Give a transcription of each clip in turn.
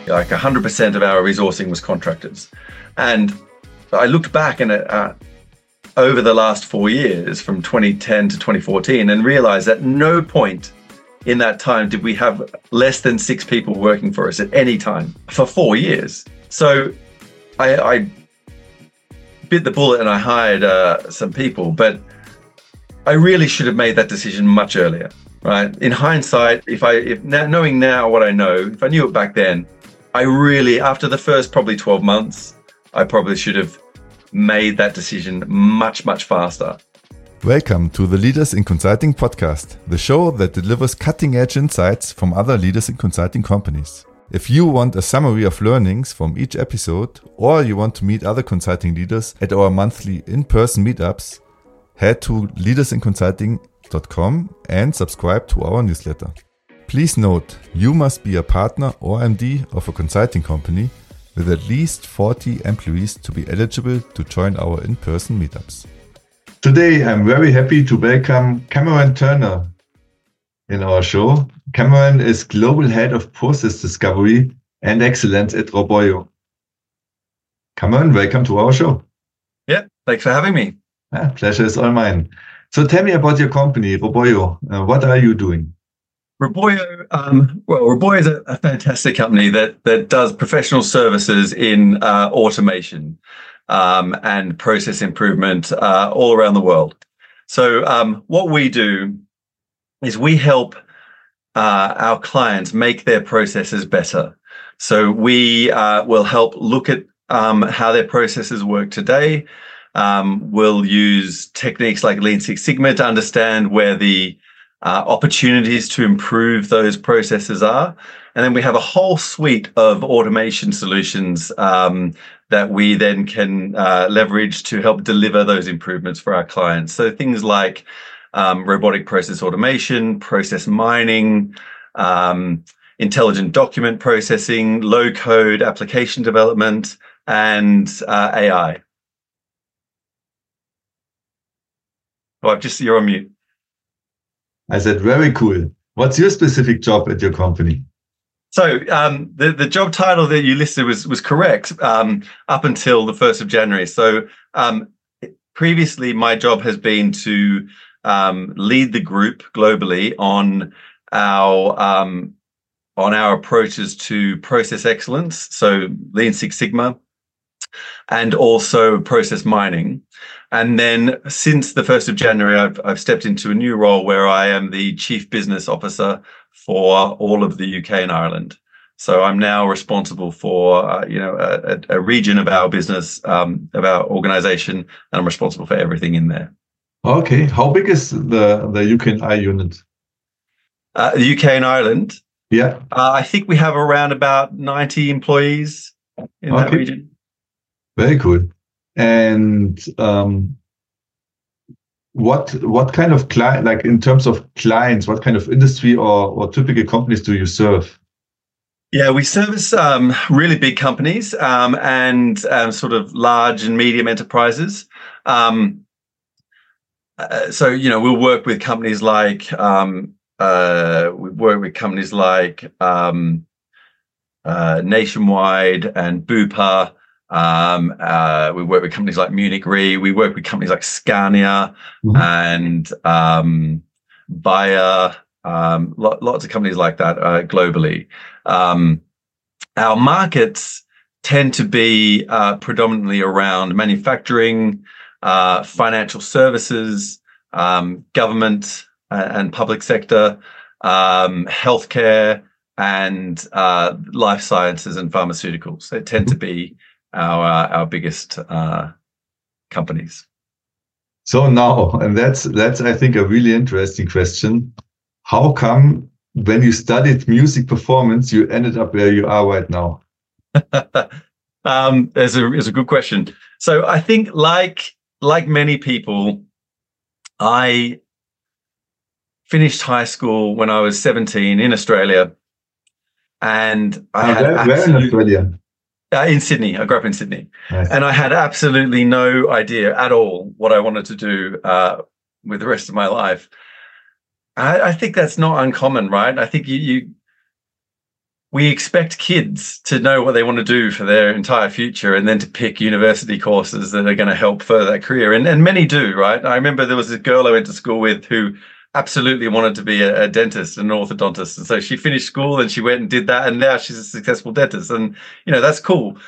Like 100% of our resourcing was contractors. And I looked back and over the last 4 years, from 2010 to 2014, and realized at no point in that time did we have less than 6 people working for us at any time for 4 years. So I bit the bullet and I hired some people, but I really should have made that decision much earlier, right? In hindsight, knowing now what I know, if I knew it back then, I really, after the first probably 12 months, I probably should have made that decision much, much faster. Welcome to the Leaders in Consulting podcast, the show that delivers cutting-edge insights from other leaders in consulting companies. If you want a summary of learnings from each episode, or you want to meet other consulting leaders at our monthly in-person meetups, head to leadersinconsulting.com and subscribe to our newsletter. Please note, you must be a partner or MD of a consulting company with at least 40 employees to be eligible to join our in-person meetups. Today, I'm very happy to welcome Cameron Turner in our show. Cameron is Global Head of Process Discovery and Excellence at Roboio. Cameron, welcome to our show. Yeah, thanks for having me. Pleasure is all mine. So tell me about your company, Roboio. What are you doing? Roboio, Roboio is a fantastic company that does professional services in automation and process improvement all around the world. So what we do is we help our clients make their processes better. So we will help look at how their processes work today. We'll use techniques like Lean Six Sigma to understand where the opportunities to improve those processes are. And then we have a whole suite of automation solutions that we then can leverage to help deliver those improvements for our clients. So things like robotic process automation, process mining, intelligent document processing, low-code application development, and AI. Oh, you're on mute. I said, very cool. What's your specific job at your company? So the job title that you listed was correct up until the 1st of January. So previously, my job has been to lead the group globally on our approaches to process excellence, so Lean Six Sigma, and also process mining. And then since the 1st of January, I've stepped into a new role where I am the Chief Business Officer for all of the UK and Ireland. So I'm now responsible for a region of our business, of our organization, and I'm responsible for everything in there. Okay. How big is the UK and Ireland unit? The UK and Ireland? Yeah. I think we have around about 90 employees in that region. Very cool. And what kind of client, like in terms of clients, what kind of industry or typical companies do you serve? Yeah, we service really big companies and sort of large and medium enterprises. So we'll work with companies like Nationwide and Bupa. We work with companies like Munich Re. We work with companies like Scania and Bayer. Lots of companies like that globally. Our markets tend to be predominantly around manufacturing, financial services, government and public sector, healthcare, and life sciences and pharmaceuticals. They tend to be our biggest companies. So now, and that's I think a really interesting question. How come when you studied music performance, you ended up where you are right now? It's a good question. So I think like many people, I finished high school when I was 17 in Australia, and where in Australia? In Sydney. I grew up in Sydney. Nice. And I had absolutely no idea at all what I wanted to do with the rest of my life. I think that's not uncommon, right? I think we expect kids to know what they want to do for their entire future and then to pick university courses that are going to help further that career. And many do, right? I remember there was a girl I went to school with who absolutely wanted to be a dentist, an orthodontist. And so she finished school and she went and did that. And now she's a successful dentist. And, that's cool.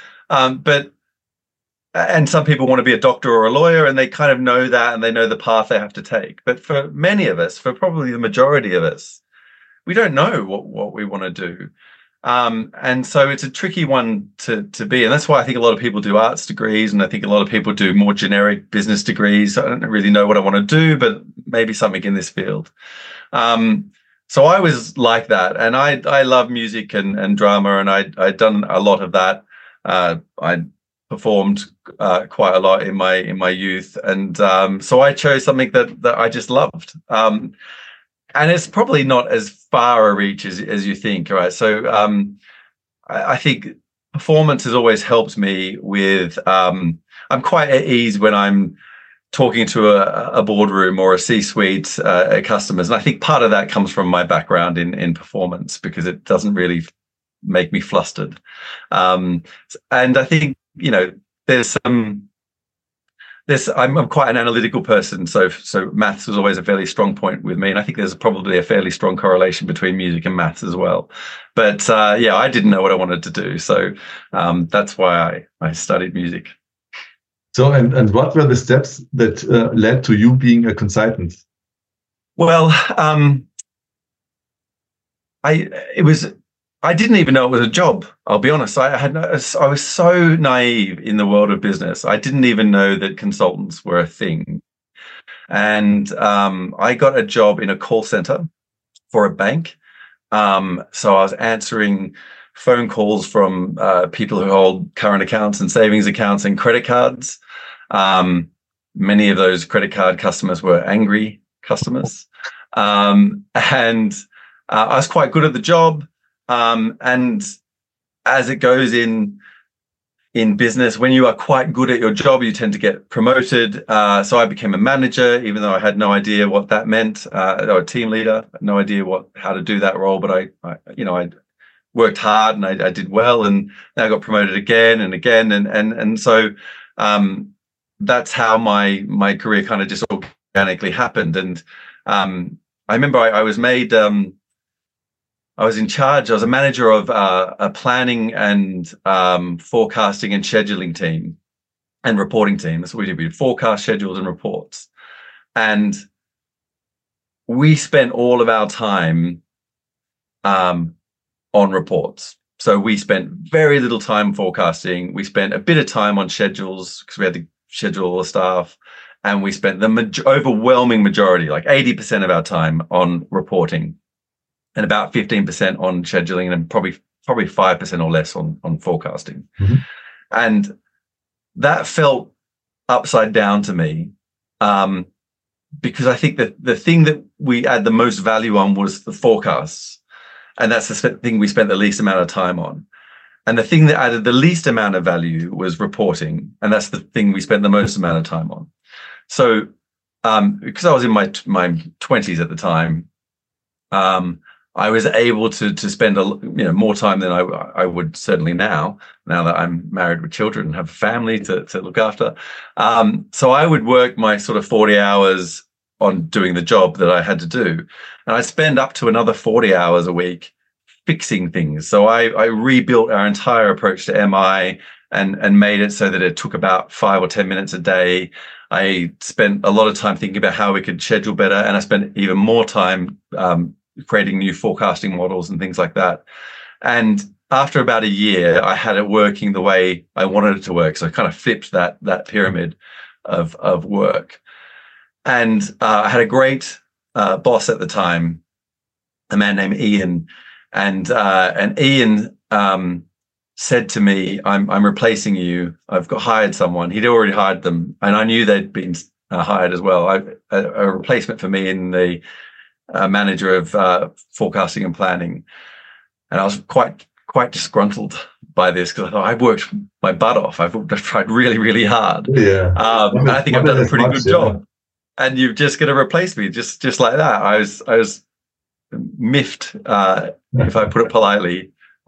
And some people want to be a doctor or a lawyer, and they kind of know that and they know the path they have to take. But for many of us, for probably the majority of us, we don't know what we want to do. And so it's a tricky one to be. And that's why I think a lot of people do arts degrees, and I think a lot of people do more generic business degrees. I don't really know what I want to do, but maybe something in this field. So I was like that. And I love music and drama, and I'd done a lot of that. I performed quite a lot in my youth. And so I chose something that I just loved. And it's probably not as far a reach as you think, right? So I think performance has always helped me with, I'm quite at ease when I'm talking to a boardroom or a C-suite at customers. And I think part of that comes from my background in performance, because it doesn't really make me flustered. And I think, I'm quite an analytical person, so maths was always a fairly strong point with me, and I think there's probably a fairly strong correlation between music and maths as well. But I didn't know what I wanted to do, so that's why I studied music. So, and what were the steps that led to you being a consultant? Well, I didn't even know it was a job. I'll be honest. I was so naive in the world of business. I didn't even know that consultants were a thing. And I got a job in a call center for a bank. So I was answering phone calls from people who hold current accounts and savings accounts and credit cards. Many of those credit card customers were angry customers. And I was quite good at the job. And as it goes in business, when you are quite good at your job, you tend to get promoted. So I became a manager, even though I had no idea what that meant, or a team leader, no idea how to do that role. But I worked hard and I did well, and then I got promoted again and again. And so that's how my career kind of just organically happened. And I remember I was made, I was in charge. I was a manager of a planning and forecasting and scheduling team and reporting team. That's what we did. We did forecast, schedules, and reports. And we spent all of our time on reports. So we spent very little time forecasting. We spent a bit of time on schedules because we had to schedule all the staff. And we spent the overwhelming majority, like 80% of our time, on reporting, and about 15% on scheduling, and probably 5% or less on forecasting. Mm-hmm. And that felt upside down to me, because I think that the thing that we add the most value on was the forecasts. And that's the thing we spent the least amount of time on. And the thing that added the least amount of value was reporting. And that's the thing we spent the most amount of time on. So because I was in my 20s at the time, I was able to spend more time than I would certainly now that I'm married with children and have a family to look after. So I would work my sort of 40 hours on doing the job that I had to do. And I spend up to another 40 hours a week fixing things. So I rebuilt our entire approach to MI and made it so that it took about 5 or 10 minutes a day. I spent a lot of time thinking about how we could schedule better. And I spent even more time creating new forecasting models and things like that. And after about a year, I had it working the way I wanted it to work. So I kind of flipped that pyramid of work. And I had a great boss at the time, a man named Ian. And Ian said to me, I'm replacing you. I've hired someone. He'd already hired them. And I knew they'd been hired as well. A replacement for me in the manager of forecasting and planning. And I was quite disgruntled by this, because I thought, I've worked my butt off. I've tried really, really hard. Yeah. And I think I've done a pretty good job. And you're just going to replace me just like that. I was miffed, if I put it politely,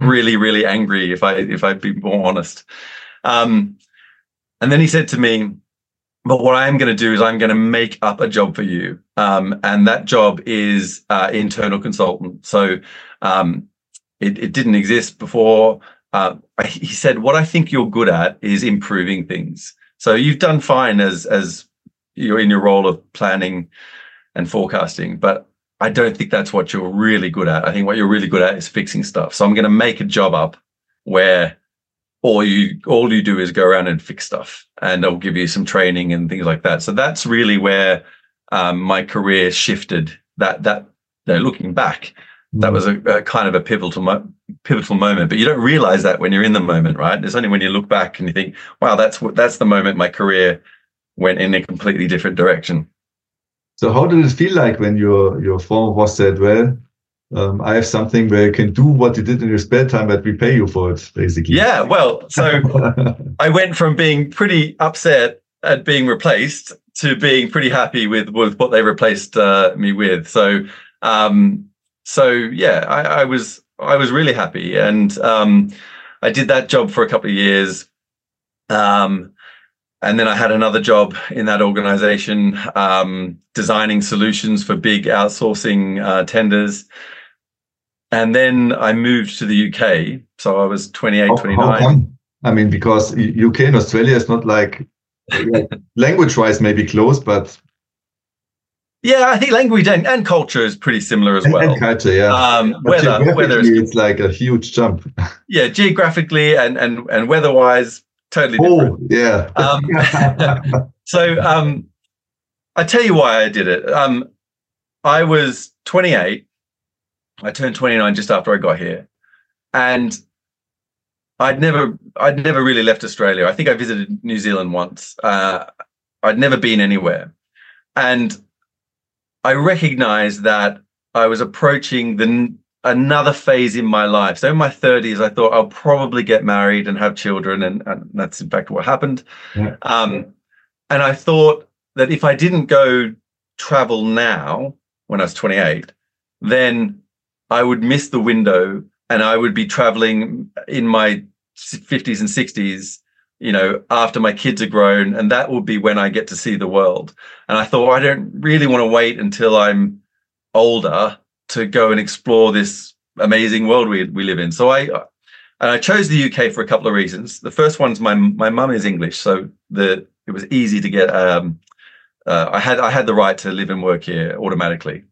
really, really angry if I'd be more honest. And then he said to me, but what I am going to do is I'm going to make up a job for you. And that job is internal consultant. So it didn't exist before. He said, what I think you're good at is improving things. So you've done fine as you're in your role of planning and forecasting, but I don't think that's what you're really good at. I think what you're really good at is fixing stuff. So I'm going to make a job up where all you do is go around and fix stuff, and I'll give you some training and things like that. So that's really where my career shifted. Looking back, that was a kind of a pivotal moment. But you don't realize that when you're in the moment, right? It's only when you look back and you think, wow, that's the moment my career went in a completely different direction. So how did it feel like when your former boss said, well, I have something where you can do what you did in your spare time, but we pay you for it, basically? Yeah, well, so I went from being pretty upset at being replaced to being pretty happy with what they replaced me with. So yeah, I was really happy, and I did that job for a couple of years. And then I had another job in that organization, designing solutions for big outsourcing tenders. And then I moved to the UK. So I was 28, 29. I mean, because UK and Australia is not like language-wise maybe close, but... Yeah, I think language and culture is pretty similar as well. And culture, yeah. Weather it's like a huge jump. Yeah, geographically and weather-wise, totally different. Oh, yeah. So I tell you why I did it. I was 28. I turned 29 just after I got here, and I'd never really left Australia. I think I visited New Zealand once. I'd never been anywhere, and I recognized that I was approaching another phase in my life. So in my 30s, I thought I'll probably get married and have children, and that's in fact what happened. Yeah. And I thought that if I didn't go travel now, when I was 28, then I would miss the window, and I would be traveling in my 50s and 60s, after my kids are grown, and that will be when I get to see the world. And I thought, I don't really want to wait until I'm older to go and explore this amazing world we live in. So I chose the UK for a couple of reasons. The first one's my mum is English, so it was easy to get. I had the right to live and work here automatically.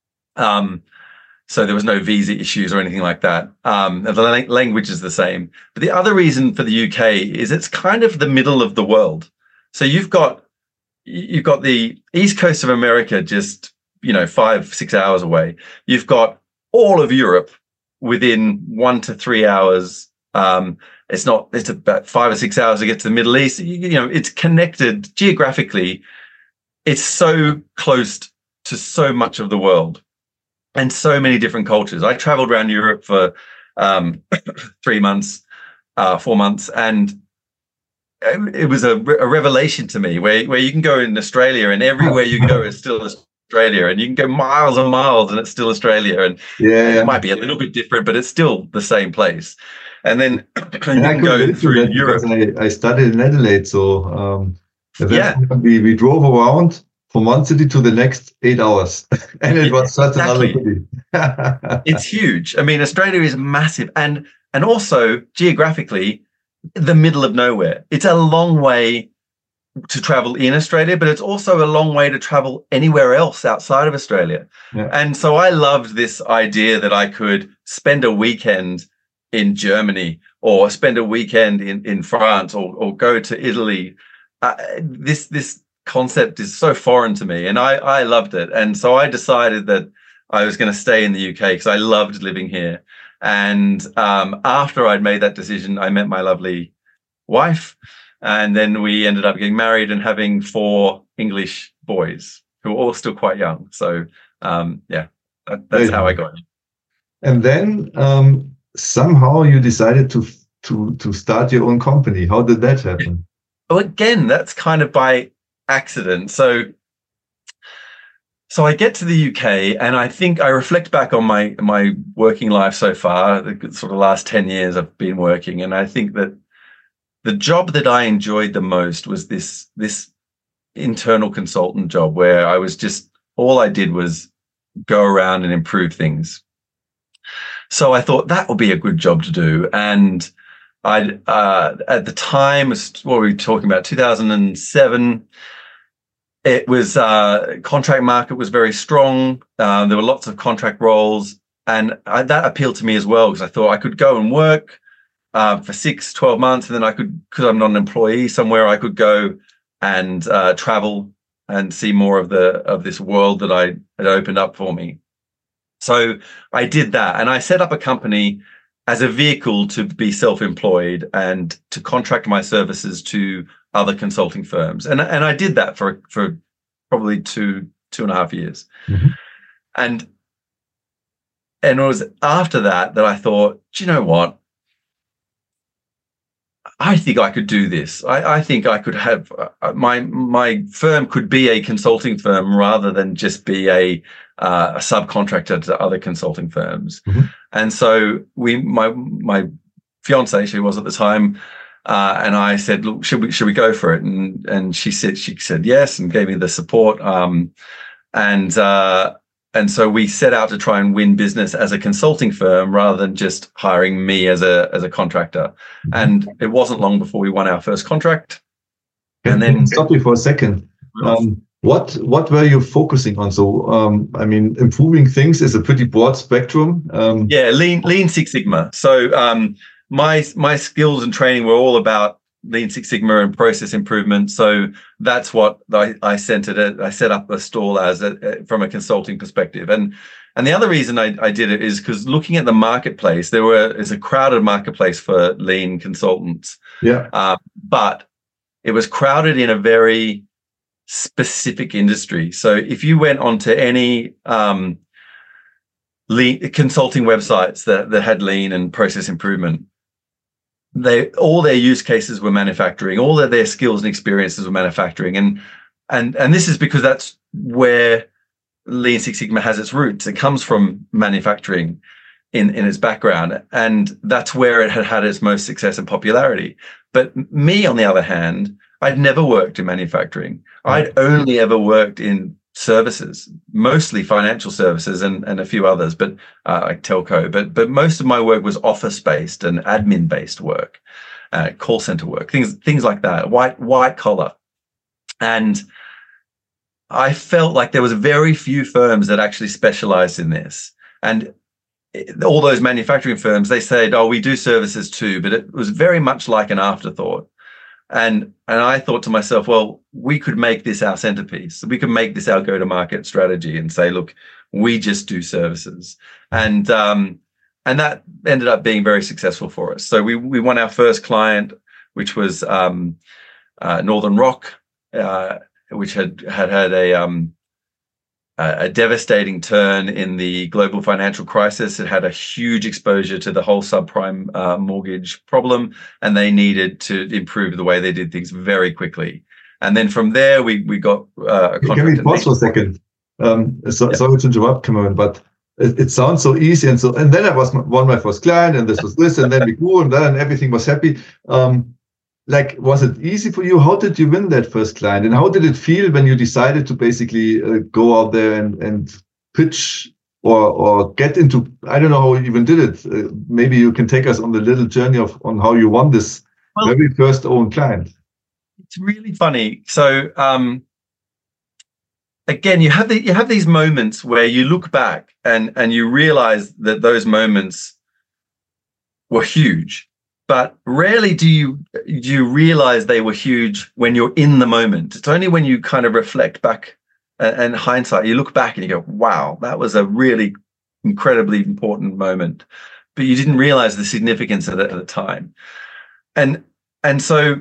So there was no visa issues or anything like that. The language is the same. But the other reason for the UK is it's kind of the middle of the world. So you've got the east coast of America just 5-6 hours away. You've got all of Europe within 1 to 3 hours. It's about 5 or 6 hours to get to the Middle East. It's connected geographically. It's so close to so much of the world and so many different cultures. I traveled around Europe for 3 months, 4 months, and it was a revelation to me where you can go in Australia and everywhere you go is still Australia, and you can go miles and miles and it's still Australia, and it might be a little bit different, but it's still the same place. And then you can go through Europe. I studied in Adelaide, so we drove around from one city to the next 8 hours, and it was such another city. It's huge. I mean, Australia is massive, and also geographically, the middle of nowhere. It's a long way to travel in Australia, but it's also a long way to travel anywhere else outside of Australia. Yeah. And so I loved this idea that I could spend a weekend in Germany or spend a weekend in France or go to Italy. This concept is so foreign to me, and I loved it. And so I decided that I was going to stay in the UK because I loved living here. And after I'd made that decision, I met my lovely wife, and then we ended up getting married and having 4 English boys who were all still quite young. So that's how I got it. And then somehow you decided to start your own company. How did that happen? Well, again, that's kind of by accident. So So I get to the UK, and I think I reflect back on my working life so far, the sort of last 10 years I've been working, and I think that the job that I enjoyed the most was this internal consultant job, where I was just, all I did was go around and improve things. So I thought that would be a good job to do. And I at the time, what were we talking about, 2007, it was contract market was very strong. There were lots of contract roles, and that appealed to me as well, because I thought I could go and work for 6-12 months, and then I could, because I'm not an employee somewhere, I could go and travel and see more of this world that I had opened up for me. So I did that, and I set up a company as a vehicle to be self-employed and to contract my services to other consulting firms. And I did that for probably two and a half years. Mm-hmm. And it was after that I thought, do you know what? I think I could do this. I think I could have my firm could be a consulting firm rather than just be a subcontractor to other consulting firms. Mm-hmm. And so my fiance, she was at the time, and I said, look, should we go for it? And she said yes, and gave me the support. And so we set out to try and win business as a consulting firm rather than just hiring me as a contractor. And it wasn't long before we won our first contract. And then stop you for a second. What were you focusing on? So, I mean, improving things is a pretty broad spectrum. Yeah, Lean Six Sigma. So my skills and training were all about Lean Six Sigma and process improvement. So that's what I centered it. I set up a stall as from a consulting perspective. And the other reason I did it is because looking at the marketplace, is a crowded marketplace for lean consultants. Yeah. But it was crowded in a very specific industry. So if you went onto any lean consulting websites that had lean and process improvement, all their use cases were manufacturing, all of their skills and experiences were manufacturing. And this is because that's where Lean Six Sigma has its roots. It comes from manufacturing in its background, and that's where it had its most success and popularity. But me, on the other hand, I'd never worked in manufacturing. I'd only ever worked in services, mostly financial services and a few others, but like telco. But most of my work was office-based and admin-based work, call center work, things like that, white collar. And I felt like there was very few firms that actually specialized in this. And all those manufacturing firms, they said, "Oh, we do services too," but it was very much like an afterthought. And I thought to myself, well, we could make this our centerpiece. We could make this our go-to-market strategy and say, look, we just do services. And that ended up being very successful for us. So we won our first client, which was Northern Rock, which had a devastating turn in the global financial crisis. It had a huge exposure to the whole subprime mortgage problem, and they needed to improve the way they did things very quickly. And then from there, we got a contract. Can we pause for a second? Sorry to interrupt, Cameron, but it sounds so easy. And then I won my first client, and this was this, and then we grew, and then everything was happy. Was it easy for you? How did you win that first client? And how did it feel when you decided to basically go out there and pitch or get into, I don't know how you even did it. Maybe you can take us on the little journey on how you won this very first own client. It's really funny. So again, you have these moments where you look back and you realize that those moments were huge. But rarely do you realize they were huge when you're in the moment. It's only when you kind of reflect back and hindsight, you look back and you go, wow, that was a really incredibly important moment. But you didn't realize the significance of it at the time. And so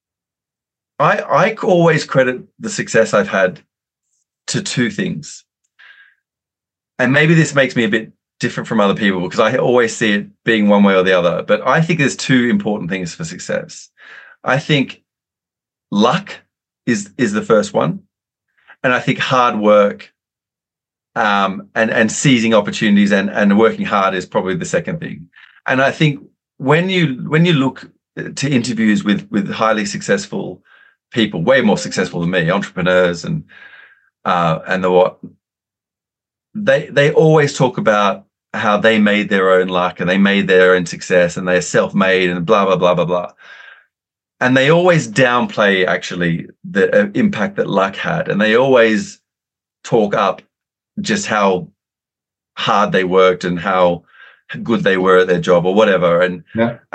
I always credit the success I've had to two things. And maybe this makes me a bit different from other people because I always see it being one way or the other. But I think there's two important things for success. I think luck is the first one. And I think hard work and seizing opportunities and working hard is probably the second thing. And I think when you look to interviews with highly successful people, way more successful than me, entrepreneurs and they always talk about how they made their own luck and they made their own success and they're self-made and blah blah blah blah blah. And they always downplay actually the impact that luck had, and they always talk up just how hard they worked and how good they were at their job or whatever. And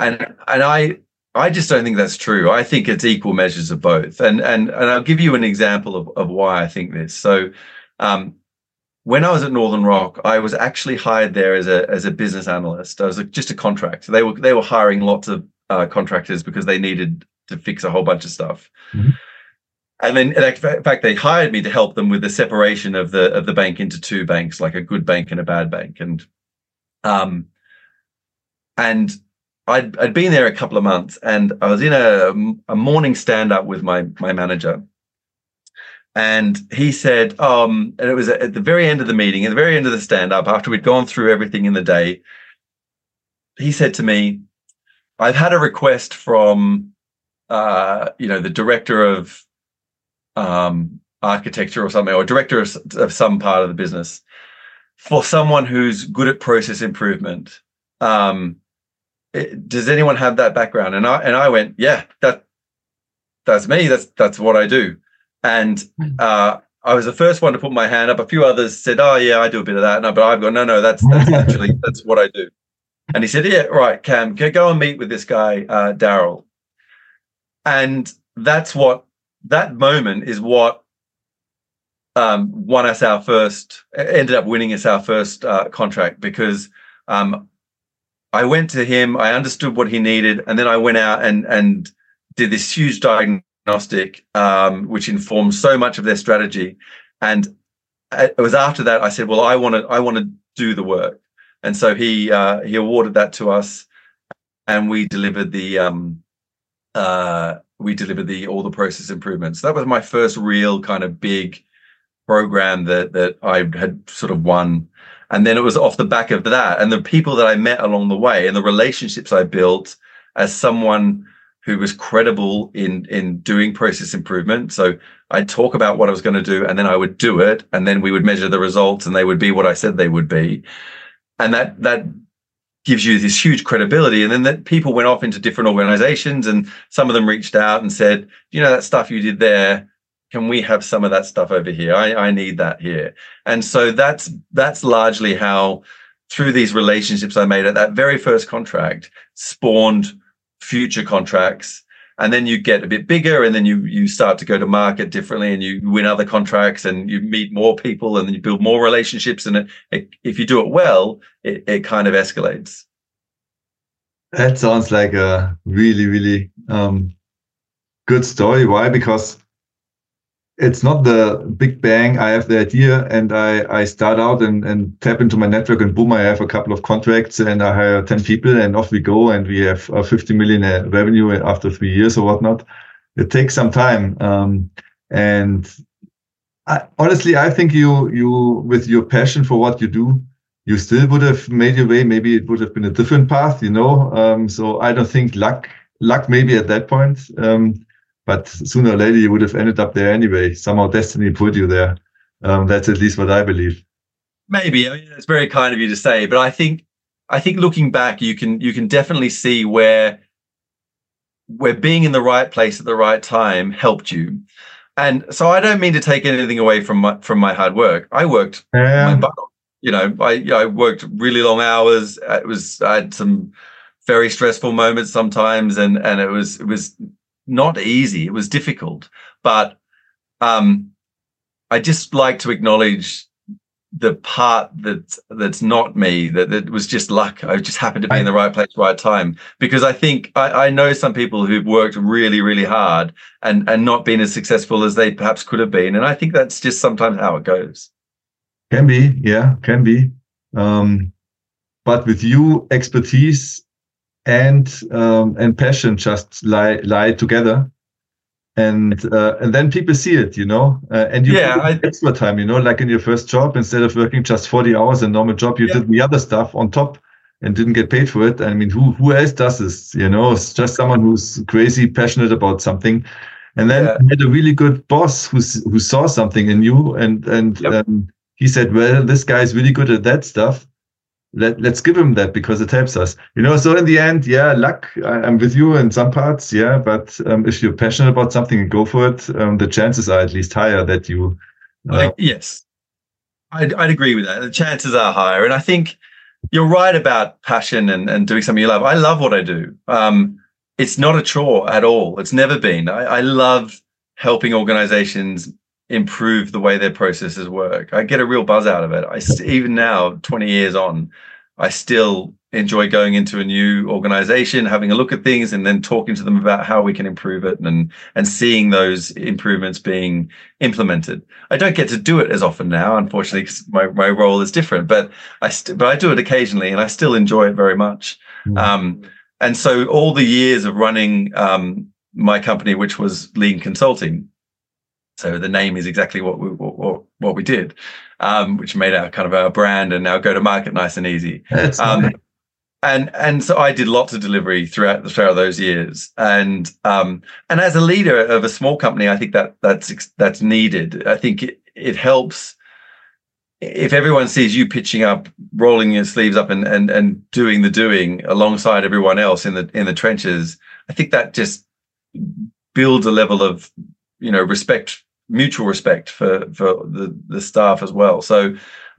I just don't think that's true. I think it's equal measures of both. And I'll give you an example of why I think this. So when I was at Northern Rock, I was actually hired there as a business analyst. I was just a contractor. They were hiring lots of contractors because they needed to fix a whole bunch of stuff. Mm-hmm. And then, in fact, they hired me to help them with the separation of the bank into two banks, like a good bank and a bad bank. And I'd been there a couple of months, and I was in a morning stand-up with my manager. And he said, and it was at the very end of the meeting, at the very end of the stand-up, after we'd gone through everything in the day, he said to me, I've had a request from, the director of architecture or something, or director of some part of the business, for someone who's good at process improvement. Does anyone have that background? And I went, yeah, that's me. That's what I do. And I was the first one to put my hand up. A few others said, oh yeah, I do a bit of that. No, but I've got, no, that's literally, that's what I do. And he said, yeah, right, Cam, go and meet with this guy, Daryl. And that moment is what ended up winning us our first contract, because I went to him, I understood what he needed, and then I went out and did this huge diagnostic, which informed so much of their strategy. And it was after that I said, well, I want to do the work. And so he awarded that to us, and we delivered all the process improvements. That was my first real kind of big program that I had sort of won. And then it was off the back of that, and the people that I met along the way and the relationships I built as someone who was credible in doing process improvement. So I'd talk about what I was going to do, and then I would do it, and then we would measure the results, and they would be what I said they would be. And that gives you this huge credibility. And then that people went off into different organizations, and some of them reached out and said, that stuff you did there, can we have some of that stuff over here? I need that here. And so that's largely how, through these relationships I made at that very first contract, spawned future contracts. And then you get a bit bigger, and then you start to go to market differently, and you win other contracts, and you meet more people, and then you build more relationships. And if you do it well, it kind of escalates. That sounds like a really, really good story. Why? Because it's not the big bang. I have the idea, and I start out and tap into my network, and boom, I have a couple of contracts, and I hire 10 people, and off we go, and we have 50 million revenue after 3 years or whatnot. It takes some time. And honestly, I think you with your passion for what you do, you still would have made your way. Maybe it would have been a different path, So I don't think luck maybe at that point. But sooner or later, you would have ended up there anyway. Somehow destiny put you there. That's at least what I believe. Maybe. I mean, it's very kind of you to say, but I think looking back, you can definitely see where being in the right place at the right time helped you. And so I don't mean to take anything away from my hard work. I worked my butt off. I worked really long hours. I had some very stressful moments sometimes, and it was not easy. It was difficult, but I just like to acknowledge the part that's not me, that was just luck. I just happened to be in the right place, right time. Because I think I know some people who've worked really, really hard and not been as successful as they perhaps could have been. And I think that's just sometimes how it goes. Can be, yeah, can be. But with you, expertise and passion just lie together. and then people see it, and you put extra time, like in your first job, instead of working just 40 hours a normal job, you did the other stuff on top and didn't get paid for it. I mean, who else does this? It's just someone who's crazy passionate about something. And then you had a really good boss who saw something in you, and he said, well, this guy is really good at that stuff. Let's give him that because it helps us. So in the end, luck, I'm with you in some parts, but if you're passionate about something and go for it, the chances are at least higher that you... Yes, I'd agree with that. The chances are higher. And I think you're right about passion and doing something you love. I love what I do. It's not a chore at all. It's never been. I love helping organizations improve the way their processes work. I get a real buzz out of it. Even now, 20 years on, I still enjoy going into a new organization, having a look at things, and then talking to them about how we can improve it and seeing those improvements being implemented. I don't get to do it as often now, unfortunately, because my role is different, but I do it occasionally, and I still enjoy it very much. And so all the years of running my company, which was Lean Consulting, so the name is exactly what we did, which made our brand and our go-to-market nice and easy. And so I did lots of delivery throughout those years. And as a leader of a small company, I think that's needed. I think it helps if everyone sees you pitching up, rolling your sleeves up, and doing the doing alongside everyone else in the trenches. I think that just builds a level of respect, mutual respect for the staff as well. So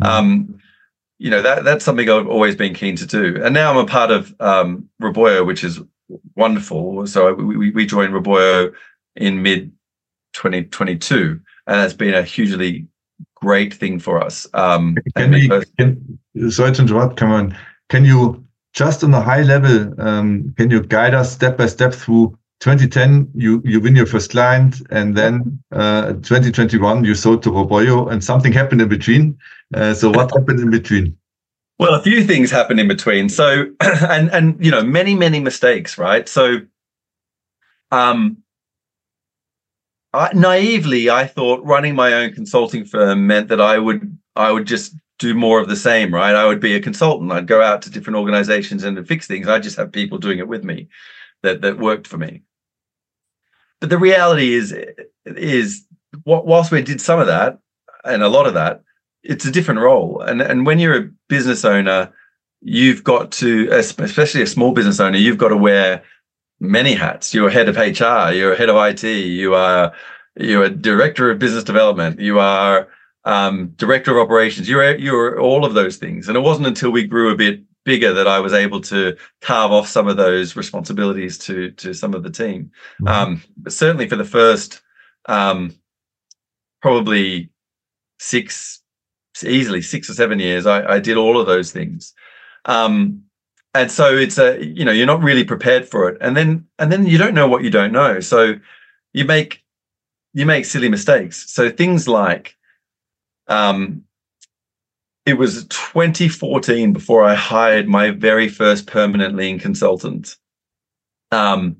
that's something I've always been keen to do. And now I'm a part of Roboyo, which is wonderful. So we joined Roboyo in mid 2022, and that's been a hugely great thing for us. Sorry to interrupt, Cameron. Can you, just on a high level, can you guide us step by step through 2010? You win your first client, and then 2021 you sold to Roboyo, and something happened in between. So what happened in between? Well, a few things happened in between. So and many mistakes, right? So naively, I thought running my own consulting firm meant that I would just do more of the same, right? I would be a consultant. I'd go out to different organizations and fix things. I'd just have people doing it with me that worked for me. But the reality is whilst we did some of that and a lot of that, it's a different role. And when you're a business owner, you've got to, especially a small business owner, you've got to wear many hats. You're head of HR, you're head of IT, you're a director of business development, you are director of operations, you're all of those things. And it wasn't until we grew a bit bigger that I was able to carve off some of those responsibilities to some of the team. But certainly for the first probably 6 or 7 years, I did all of those things. And so it's you're not really prepared for it. And then you don't know what you don't know. So you make silly mistakes. So things like, it was 2014 before I hired my very first permanent Lean consultant. And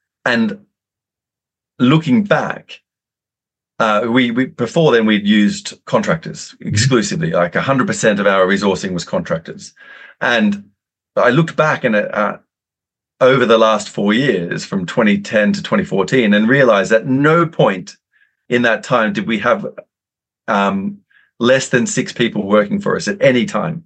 looking back, we before then we'd used contractors exclusively, like 100% of our resourcing was contractors. And I looked back and over the last 4 years, from 2010 to 2014, and realized at no point in that time did we have less than 6 people working for us at any time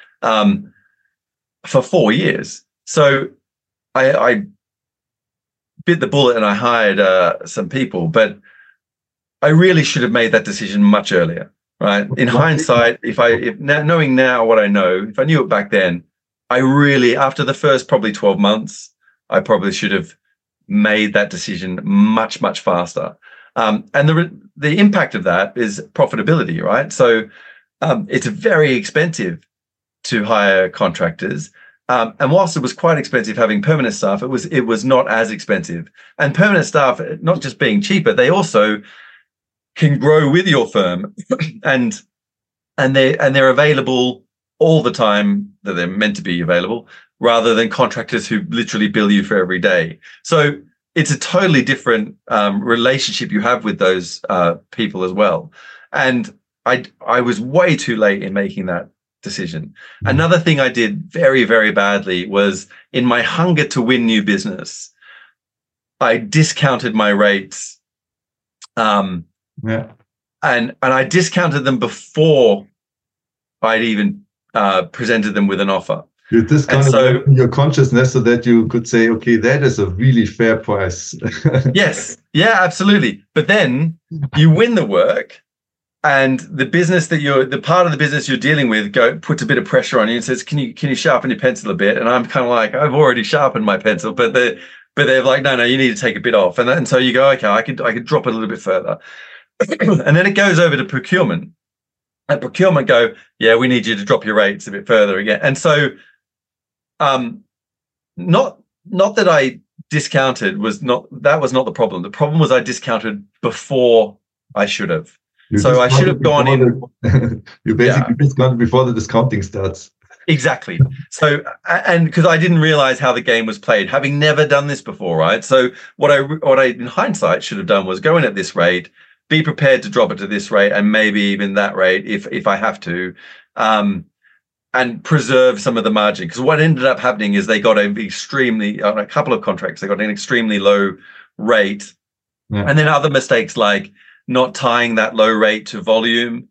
for 4 years. So I bit the bullet and I hired some people, but I really should have made that decision much earlier, right? In hindsight, if knowing now what I know, if I knew it back then, I really, after the first probably 12 months, I probably should have made that decision much, much faster. And the impact of that is profitability, right? So it's very expensive to hire contractors. And whilst it was quite expensive having permanent staff, it was not as expensive. And permanent staff, not just being cheaper, they also can grow with your firm and they're available all the time that they're meant to be available, rather than contractors who literally bill you for every day. So it's a totally different relationship you have with those people as well. And I was way too late in making that decision. Another thing I did very, very badly was, in my hunger to win new business, I discounted my rates. And I discounted them before I'd even presented them with an offer. You discounted your consciousness so that you could say, okay, that is a really fair price. Yes. Yeah, absolutely. But then you win the work, and the business that the part of the business you're dealing with puts a bit of pressure on you and says, can you sharpen your pencil a bit? And I'm kind of like, I've already sharpened my pencil, but they're like, no, you need to take a bit off. And so you go, okay, I could drop it a little bit further. And then it goes over to procurement. And procurement go, yeah, we need you to drop your rates a bit further again. And so not that I discounted that was not the problem. The problem was I discounted before I should have. So I should have gone in. You basically discounted before the discounting starts. Exactly. So, and because I didn't realize how the game was played, having never done this before, right? So what I in hindsight should have done was go in at this rate, be prepared to drop it to this rate, and maybe even that rate if I have to, and preserve some of the margin. Because what ended up happening is they got on a couple of contracts, they got an extremely low rate, and then other mistakes like not tying that low rate to volume.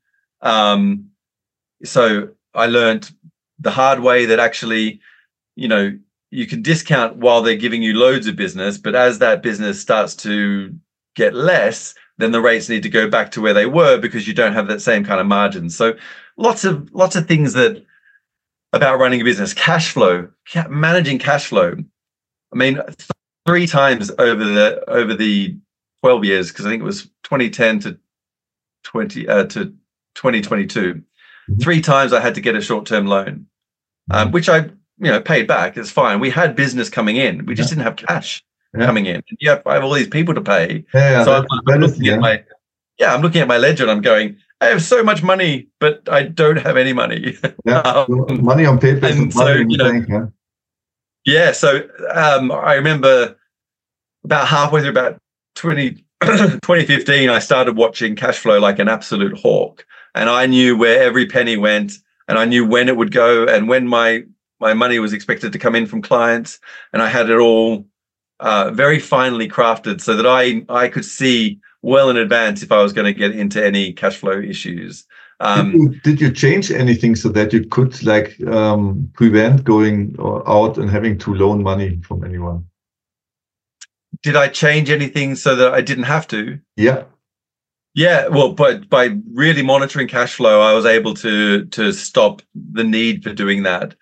So I learned the hard way that actually, you can discount while they're giving you loads of business, but as that business starts to get less, then the rates need to go back to where they were because you don't have that same kind of margin. So lots of things about running a business. Cash flow, managing cash flow. I mean, 3 times over the 12 years, because I think it was 2010 to 2022. 3 times I had to get a short-term loan, which I paid back. It's fine. We had business coming in. We just didn't have cash coming in. I have all these people to pay. So I'm looking at my ledger and I'm going, I have so much money, but I don't have any money. Money on paper and money in the bank. So I remember about halfway through about 2015, I started watching cash flow like an absolute hawk. And I knew where every penny went, and I knew when it would go and when my money was expected to come in from clients. And I had it all very finely crafted so that I could see well in advance if I was going to get into any cash flow issues. Did you change anything so that you could prevent going out and having to loan money from anyone? Did I change anything so that I didn't have to? Yeah. Yeah, well, but by really monitoring cash flow, I was able to stop the need for doing that.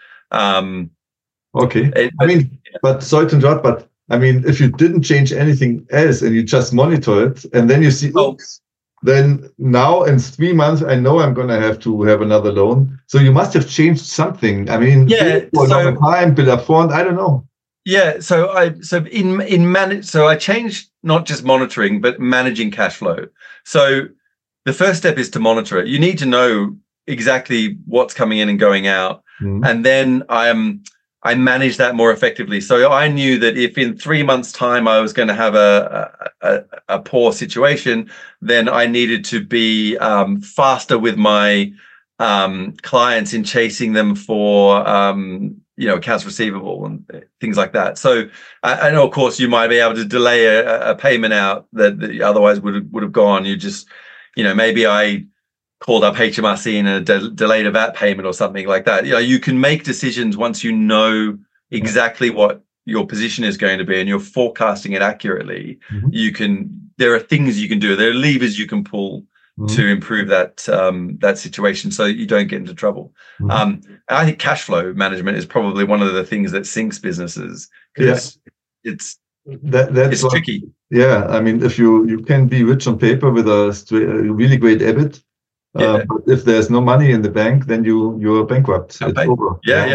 Okay. But sorry to interrupt, but I mean, if you didn't change anything else and you just monitor it, and then you see, then now in 3 months, I know I'm going to have another loan. So you must have changed something. I mean, for a long time, bill up front, I don't know. Yeah, so I changed not just monitoring, but managing cash flow. So the first step is to monitor it. You need to know exactly what's coming in and going out, and then I manage that more effectively. So I knew that if in 3 months' time I was going to have a poor situation, then I needed to be faster with my clients in chasing them for accounts receivable and things like that. So I know, of course, you might be able to delay a payment out that otherwise would have gone. You just, maybe I called up HMRC and delayed a VAT payment or something like that. You can make decisions once you know exactly what your position is going to be and you're forecasting it accurately. There are things you can do. There are levers you can pull to improve that situation so you don't get into trouble. And I think cash flow management is probably one of the things that sinks businesses because it's tricky. Yeah, I mean, if you can be rich on paper with a really great EBIT, but if there's no money in the bank, then you're bankrupt. It's over.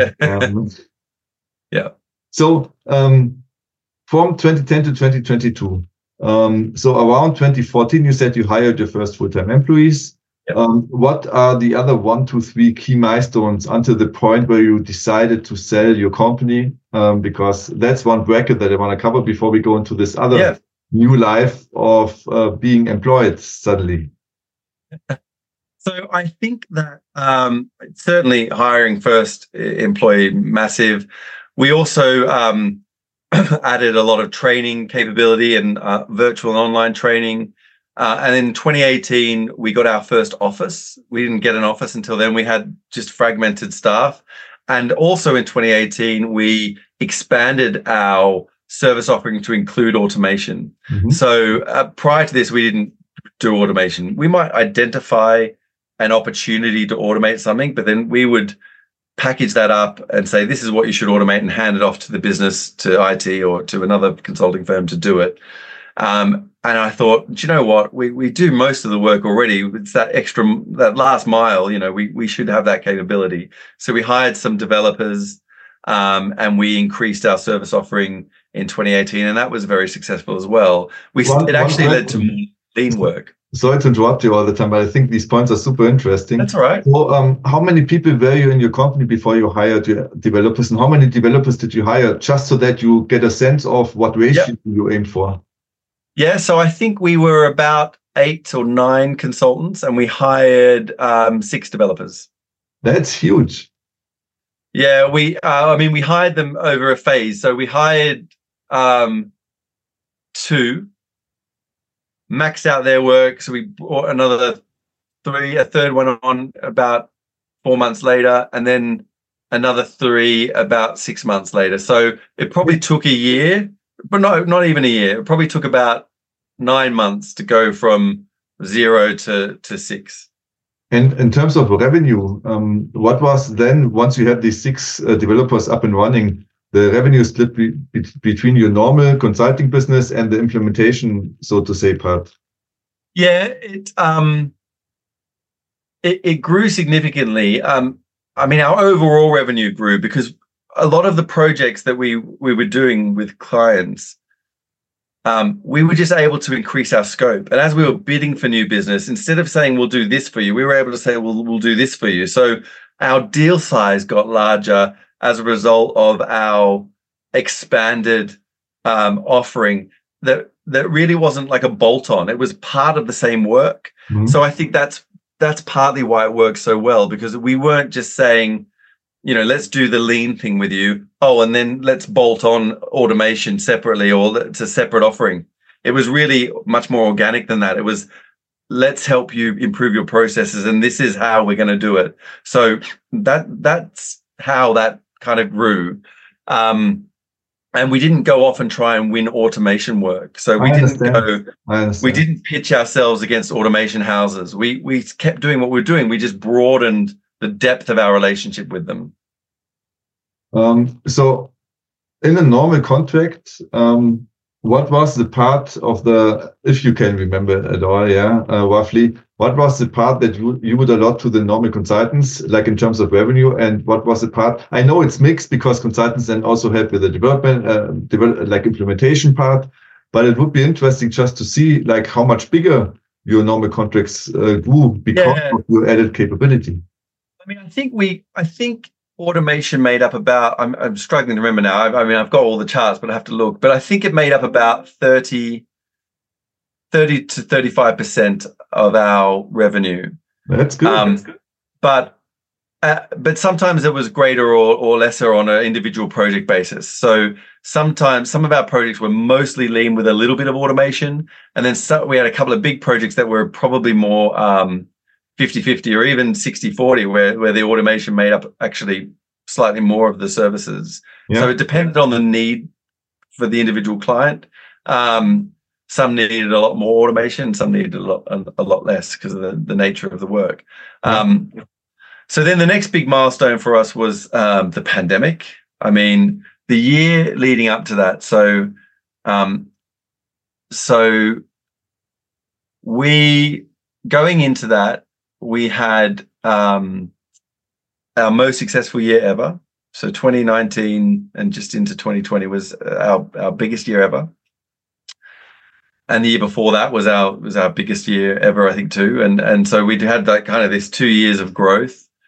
Yeah. So from 2010 to 2022. So around 2014, you said you hired your first full-time employees. What are the other 1, 2, 3 key milestones until the point where you decided to sell your company because that's one bracket that I want to cover before we go into this other new life of being employed suddenly. So I think that certainly hiring first employee, massive. We also added a lot of training capability and virtual and online training. And in 2018, we got our first office. We didn't get an office until then. We had just fragmented staff. And also in 2018, we expanded our service offering to include automation. Mm-hmm. So prior to this, we didn't do automation. We might identify an opportunity to automate something, but then we would package that up and say, this is what you should automate, and hand it off to the business, to IT or to another consulting firm to do it. And I thought, do you know what? We do most of the work already. It's that last mile, we should have that capability. So we hired some developers and we increased our service offering in 2018. And that was very successful as well. It actually led to more lean work. Sorry to interrupt you all the time, but I think these points are super interesting. That's all right. So, how many people were you in your company before you hired your developers, and how many developers did you hire, just so that you get a sense of what ratio you aim for? Yeah, so I think we were about 8 or 9 consultants, and we hired 6 developers. That's huge. Yeah, we hired them over a phase. So we hired 2. Maxed out their work, so we brought another 3, a third one on about 4 months later, and then another 3 about 6 months later. So it probably took a year, but not even a year. It probably took about 9 months to go from 0 to 6. And in terms of revenue, what was then, once you had these 6 developers up and running, the revenue split between your normal consulting business and the implementation, so to say, part? Yeah, it grew significantly. Our overall revenue grew because a lot of the projects that we were doing with clients, we were just able to increase our scope. And as we were bidding for new business, instead of saying, we'll do this for you, we were able to say, we'll do this for you. So our deal size got larger as a result of our expanded offering that really wasn't like a bolt-on. It was part of the same work. Mm-hmm. So I think that's partly why it works so well, because we weren't just saying, let's do the lean thing with you. Oh, and then let's bolt on automation separately, or it's a separate offering. It was really much more organic than that. It was, let's help you improve your processes, and this is how we're going to do it. So that's how that kind of grew. And we didn't go off and try and win automation work. So we didn't pitch ourselves against automation houses. We kept doing what we were doing. We just broadened the depth of our relationship with them. So in a normal contract, what was the part of if you can remember at all, roughly, what was the part that you would allot to the normal consultants, like in terms of revenue, and what was the part? I know it's mixed because consultants then also help with the development, like implementation part, but it would be interesting just to see like how much bigger your normal contracts grew because of your added capability. I think automation made up about, I'm struggling to remember now. I've got all the charts, but I have to look. But I think it made up about 30 to 35% of our revenue. That's good. But sometimes it was greater or lesser on an individual project basis. So sometimes some of our projects were mostly lean with a little bit of automation. And then we had a couple of big projects that were probably more 50-50 or even 60-40, where the automation made up actually slightly more of the services. Yeah. So it depended on the need for the individual client. Some needed a lot more automation, some needed a lot less because of the nature of the work. So then the next big milestone for us was the pandemic. The year leading up to that. So we, going into that, we had our most successful year ever. So 2019 and just into 2020 was our biggest year ever. And the year before that was our biggest year ever, I think, too. And so we'd had that kind of this 2 years of growth.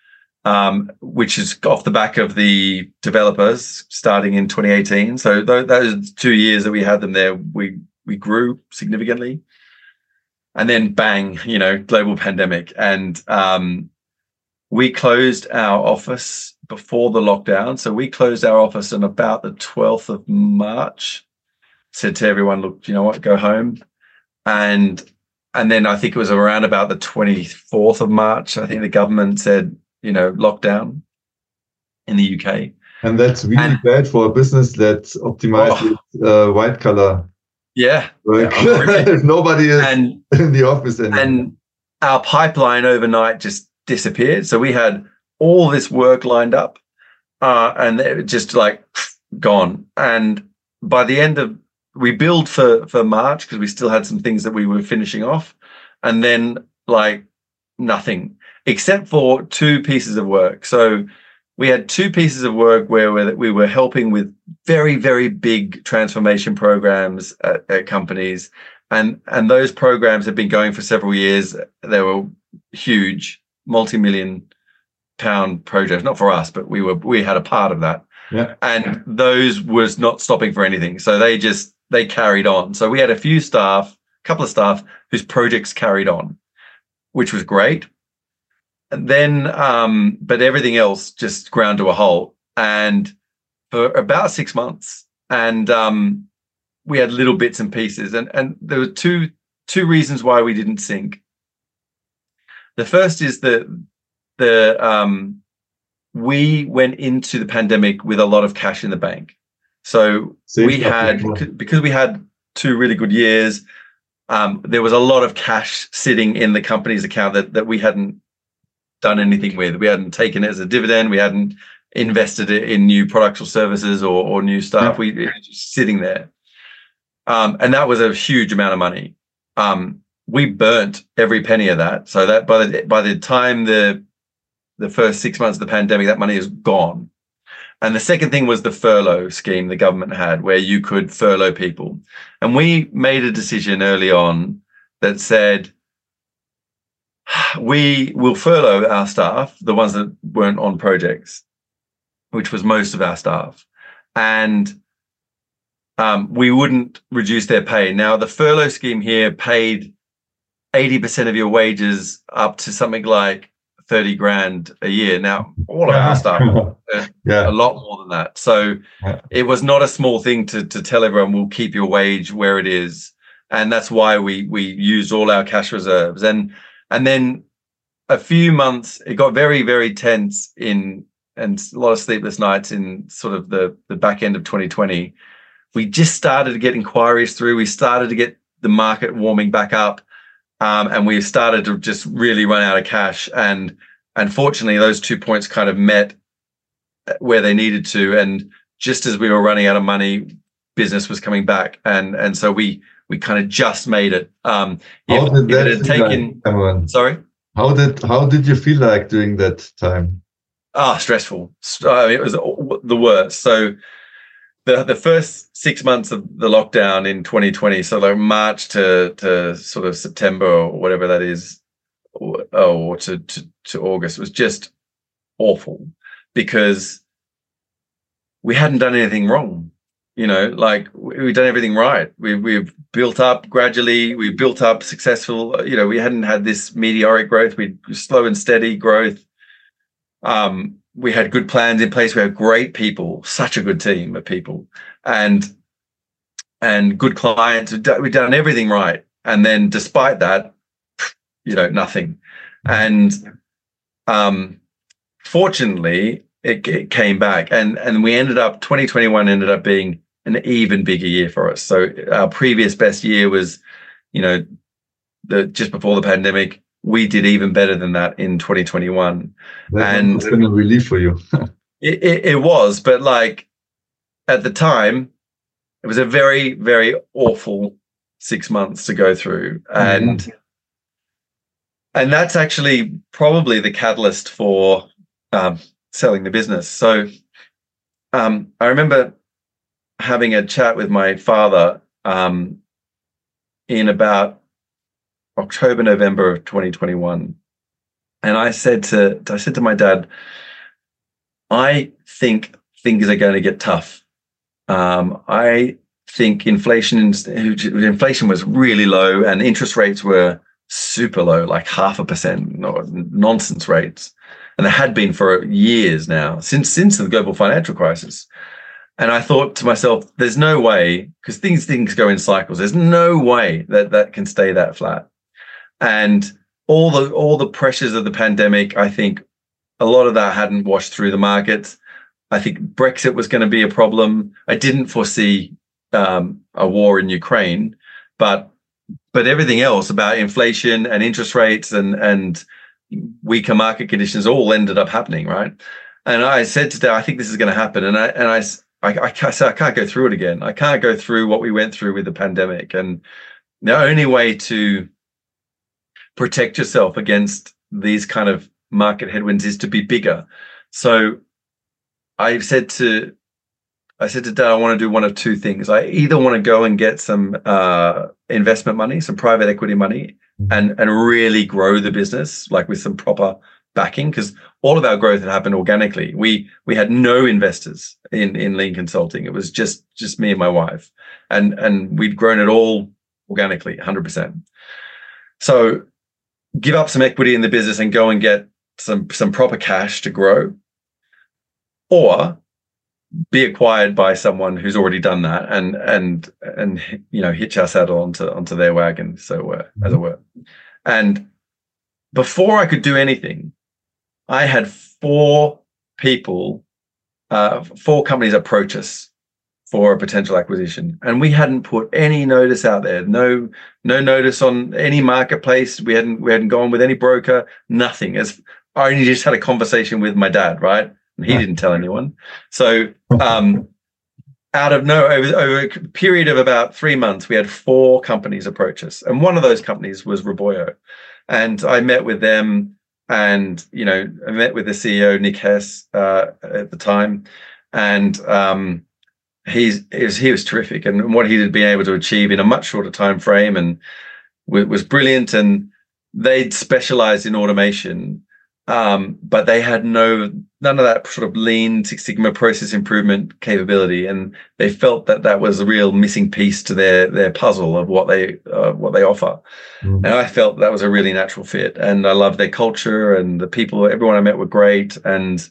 which is off the back of the developers starting in 2018. So those 2 years that we had them there, we grew significantly. And then bang, global pandemic. And we closed our office before the lockdown. So we closed our office on about the 12th of March, said to everyone, look, you know what, go home. And then I think it was around about the 24th of March, I think the government said, lockdown in the UK. And that's really bad for a business that's optimized white collar. Yeah. If nobody is in the office anymore. And our pipeline overnight just disappeared. So we had all this work lined up and it was just like gone. And by the end of, we billed for March because we still had some things that we were finishing off. And then like nothing except for 2 pieces of work. So we had 2 pieces of work where we were helping with very, very big transformation programs at companies. And those programs have been going for several years. They were huge, multi-million-pound projects, not for us, but we had a part of that. Yeah. And those was not stopping for anything. So they carried on. So we had a couple of staff whose projects carried on, which was great. And then, but everything else just ground to a halt. And for about 6 months, and we had little bits and pieces. And there were two reasons why we didn't sink. The first is that we went into the pandemic with a lot of cash in the bank. So because we had 2 really good years, there was a lot of cash sitting in the company's account that we hadn't done anything with. We hadn't taken it as a dividend. We hadn't invested it in new products or services or new stuff. It was just sitting there. And that was a huge amount of money. We burnt every penny of that. So that by the time the first 6 months of the pandemic, that money is gone. And the second thing was the furlough scheme the government had, where you could furlough people. And we made a decision early on that said, we will furlough our staff, the ones that weren't on projects, which was most of our staff. And we wouldn't reduce their pay. Now, the furlough scheme here paid 80% of your wages up to something like 30 grand a year. Now, all of our staff a lot more than that. So it was not a small thing to tell everyone, we'll keep your wage where it is. And that's why we used all our cash reserves. And then a few months, it got very, very tense and a lot of sleepless nights in sort of the back end of 2020. We just started to get inquiries through. We started to get the market warming back up. And we started to just really run out of cash. And unfortunately, those 2 points kind of met where they needed to. And just as we were running out of money, business was coming back. And so we kind of just made it. Sorry? How did you feel like during that time? Stressful. It was the worst. So the first 6 months of the lockdown in 2020, so like March to sort of September or whatever that is, or to August, was just awful because we hadn't done anything wrong. Like we've done everything right. We've built up gradually. We built up successful. We hadn't had this meteoric growth. We slow and steady growth. We had good plans in place. We had great people, such a good team of people, and good clients. We've done everything right. And then despite that, nothing. And fortunately, it came back. And we 2021 ended up being an even bigger year for us. So our previous best year was, just before the pandemic. We did even better than that in 2021. That's been a relief for you. it was, but like at the time, it was a very, very awful 6 months to go through. And that's actually probably the catalyst for selling the business. So I remember having a chat with my father in about October, November of 2021. And I said to my dad, I think things are going to get tough. I think inflation was really low and interest rates were super low, like 0.5%, nonsense rates. And they had been for years now, since the global financial crisis. And I thought to myself, there's no way, because things go in cycles, there's no way that can stay that flat. And all the pressures of the pandemic, I think a lot of that hadn't washed through the markets. I think Brexit was going to be a problem. I didn't foresee a war in Ukraine, but everything else about inflation and interest rates and weaker market conditions all ended up happening, right? And I said to Dad, I think this is going to happen. And I can't go through it again. I can't go through what we went through with the pandemic. And the only way to protect yourself against these kind of market headwinds is to be bigger. So I said to Dad, I want to do one of two things. I either want to go and get some investment money, some private equity money, and really grow the business, like with some proper backing, because all of our growth had happened organically. We had no investors in Lean Consulting. It was just me and my wife, and we'd grown it all organically, 100%. So give up some equity in the business and go and get some proper cash to grow, or be acquired by someone who's already done that and hitch our saddle onto their wagon, as it were. And before I could do anything, I had four companies approach us for a potential acquisition, and we hadn't put any notice out there, no notice on any marketplace. We hadn't gone with any broker, nothing. As I only just had a conversation with my dad, right? And he didn't tell anyone. So out of over a period of about 3 months, we had four companies approach us, and one of those companies was Roboyo. And I met with them, and I met with the CEO, Nick Hess, at the time, and he was terrific, and what he had been able to achieve in a much shorter time frame and was brilliant. And they'd specialized in automation, but they had none of that sort of Lean Six Sigma process improvement capability, and they felt that was a real missing piece to their puzzle of what they offer. Mm-hmm. And I felt that was a really natural fit, and I loved their culture, and the people, everyone I met were great, and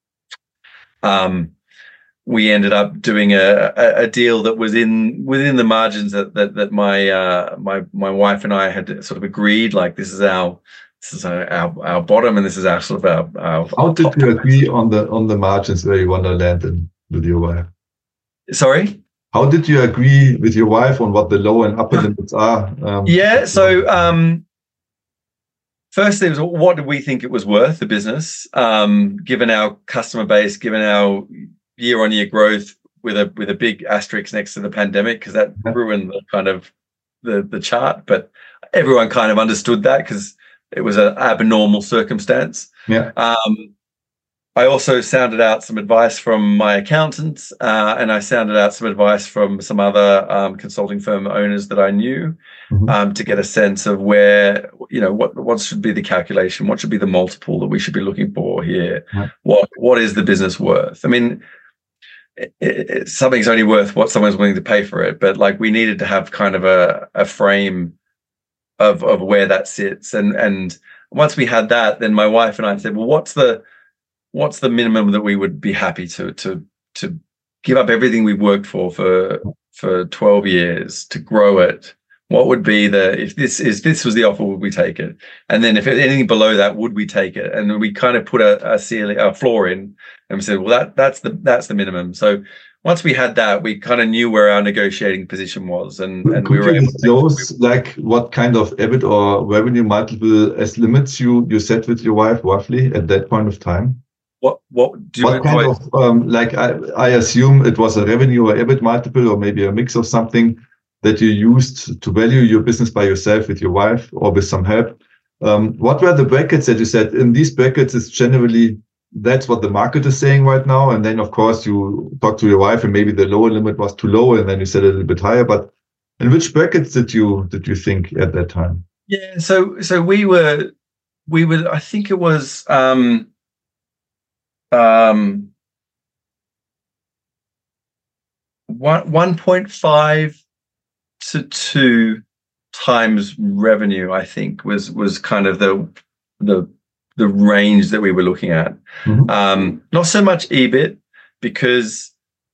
we ended up doing a deal that was within the margins that my wife and I had sort of agreed, like this is our bottom, and this is our sort of our How did you agree on the margins where you want to land in with your wife? Sorry? How did you agree with your wife on what the lower and upper limits are? So firstly, it was what did we think it was worth, the business, given our customer base, given our year-on-year growth, with a big asterisk next to the pandemic, because that ruined the kind of the chart. But everyone kind of understood that because it was an abnormal circumstance. Yeah. I also sounded out some advice from my accountants, and I sounded out some advice from some other consulting firm owners that I knew, to get a sense of where, what should be the calculation, what should be the multiple that we should be looking for here. Right. What is the business worth? I mean, something's only worth what someone's willing to pay for it, but like we needed to have kind of a frame of where that sits, and once we had that, then my wife and I said, well, what's the minimum that we would be happy to give up everything we've worked for 12 years to grow it? What would be if this was the offer, would we take it? And then if anything below that, would we take it? And we kind of put a floor in, and we said, well, that's the minimum. So once we had that, we kind of knew where our negotiating position was, and we were able to disclose like what kind of EBIT or revenue multiple as limits you set with your wife roughly at that point of time? I assume it was a revenue or EBIT multiple, or maybe a mix of something that you used to value your business by yourself with your wife or with some help. What were the brackets that you said? In these brackets, it's generally that's what the market is saying right now. And then, of course, you talk to your wife, and maybe the lower limit was too low, and then you set it a little bit higher. But in which brackets did you think at that time? Yeah, so we were we would, I think it was 1.5 to 2 times revenue, I think was kind of the range that we were looking at. Mhm. Not so much EBIT, because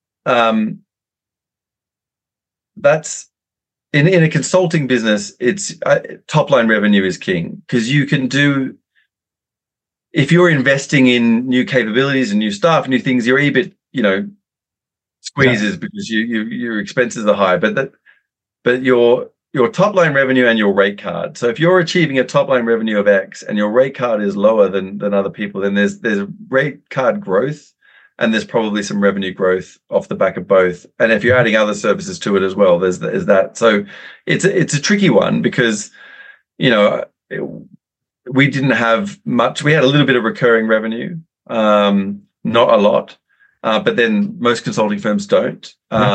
that's in a consulting business, it's top line revenue is king, because you can do, if you're investing in new capabilities and new staff, new things, your EBIT, squeezes because your expenses are high, but your top line revenue and your rate card. So if you're achieving a top line revenue of X and your rate card is lower than other people, then there's rate card growth, and there's probably some revenue growth off the back of both. And if you're adding other services to it as well, there's that. So it's a tricky one, because we didn't have much. We had a little bit of recurring revenue, not a lot, but then most consulting firms don't.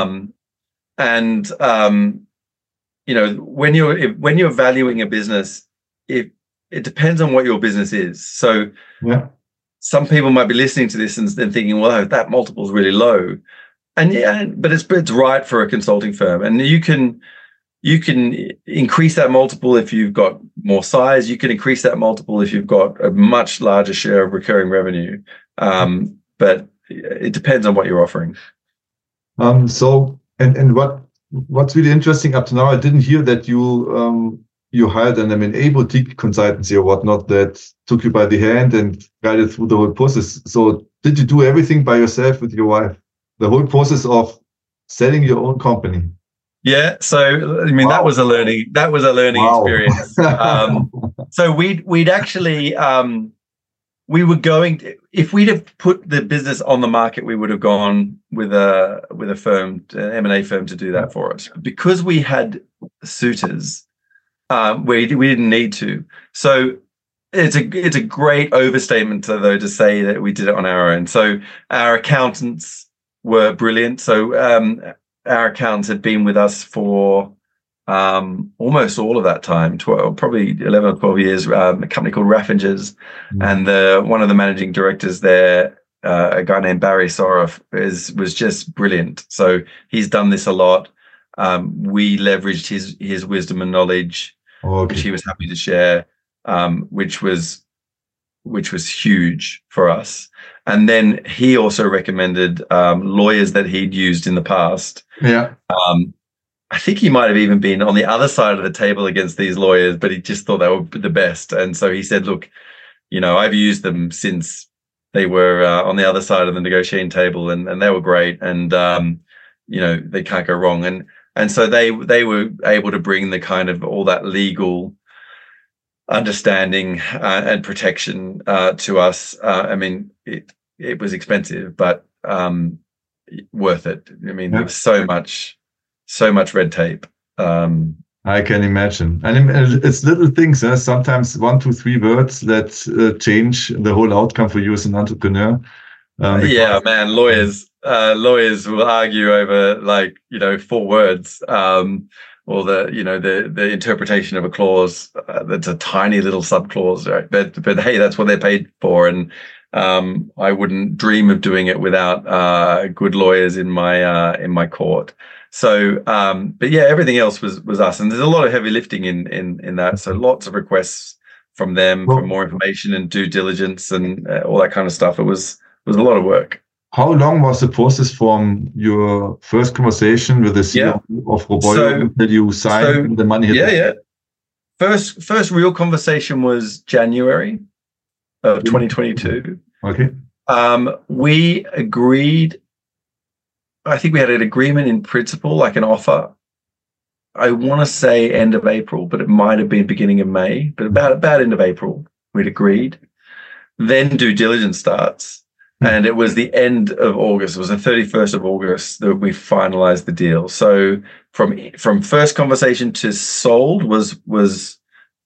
When you're valuing a business, it depends on what your business is. So some people might be listening to this and thinking, well, that multiple is really low, but it's right for a consulting firm, and you can increase that multiple if you've got more size. You can increase that multiple if you've got a much larger share of recurring revenue. But it depends on what you're offering. So what's really interesting up to now, I didn't hear that you hired an M&A boutique consultancy or whatnot that took you by the hand and guided through the whole process. So did you do everything by yourself with your wife? The whole process of selling your own company? Yeah, so I mean, that was a learning experience. So we'd actually we were going to, if we'd have put the business on the market, we would have gone with a firm, an M&A firm, to do that for us. Because we had suitors, we didn't need to. So it's a great overstatement, though, to say that we did it on our own. So our accountants were brilliant. So our accountants had been with us for almost all of that time, probably 11 or 12 years, a company called Raffingers. And one of the managing directors there, a guy named Barry Soroff, was just brilliant. So he's done this a lot. We leveraged his wisdom and knowledge, which he was happy to share, which was huge for us. And then he also recommended lawyers that he'd used in the past. Yeah. I think he might have even been on the other side of the table against these lawyers, but he just thought they were the best. And so he said, look, I've used them since they were on the other side of the negotiating table, and they were great. And, they can't go wrong. And so they were able to bring the kind of all that legal understanding and protection to us. I mean, it was expensive, but worth it. I mean, there's so much red tape. I can imagine. And it's little things, sometimes 1, 2, 3 words that change the whole outcome for you as an entrepreneur. Yeah, man, lawyers will argue over 4 words, or the interpretation of a clause that's a tiny little subclause, right? But hey, that's what they're paid for, and I wouldn't dream of doing it without good lawyers in my court. So, but yeah, everything else was us, and there's a lot of heavy lifting in that. So lots of requests from them for more information and due diligence and all that kind of stuff. It was a lot of work. How long was the process from your first conversation with the CEO of Roboyo until you signed the money? First real conversation was January of 2022. Okay. We agreed. I think we had an agreement in principle, like an offer. I want to say end of April, but it might have been beginning of May. But about end of April, we'd agreed. Then due diligence starts. And it was the end of August. It was the 31st of August that we finalized the deal. So from first conversation to sold was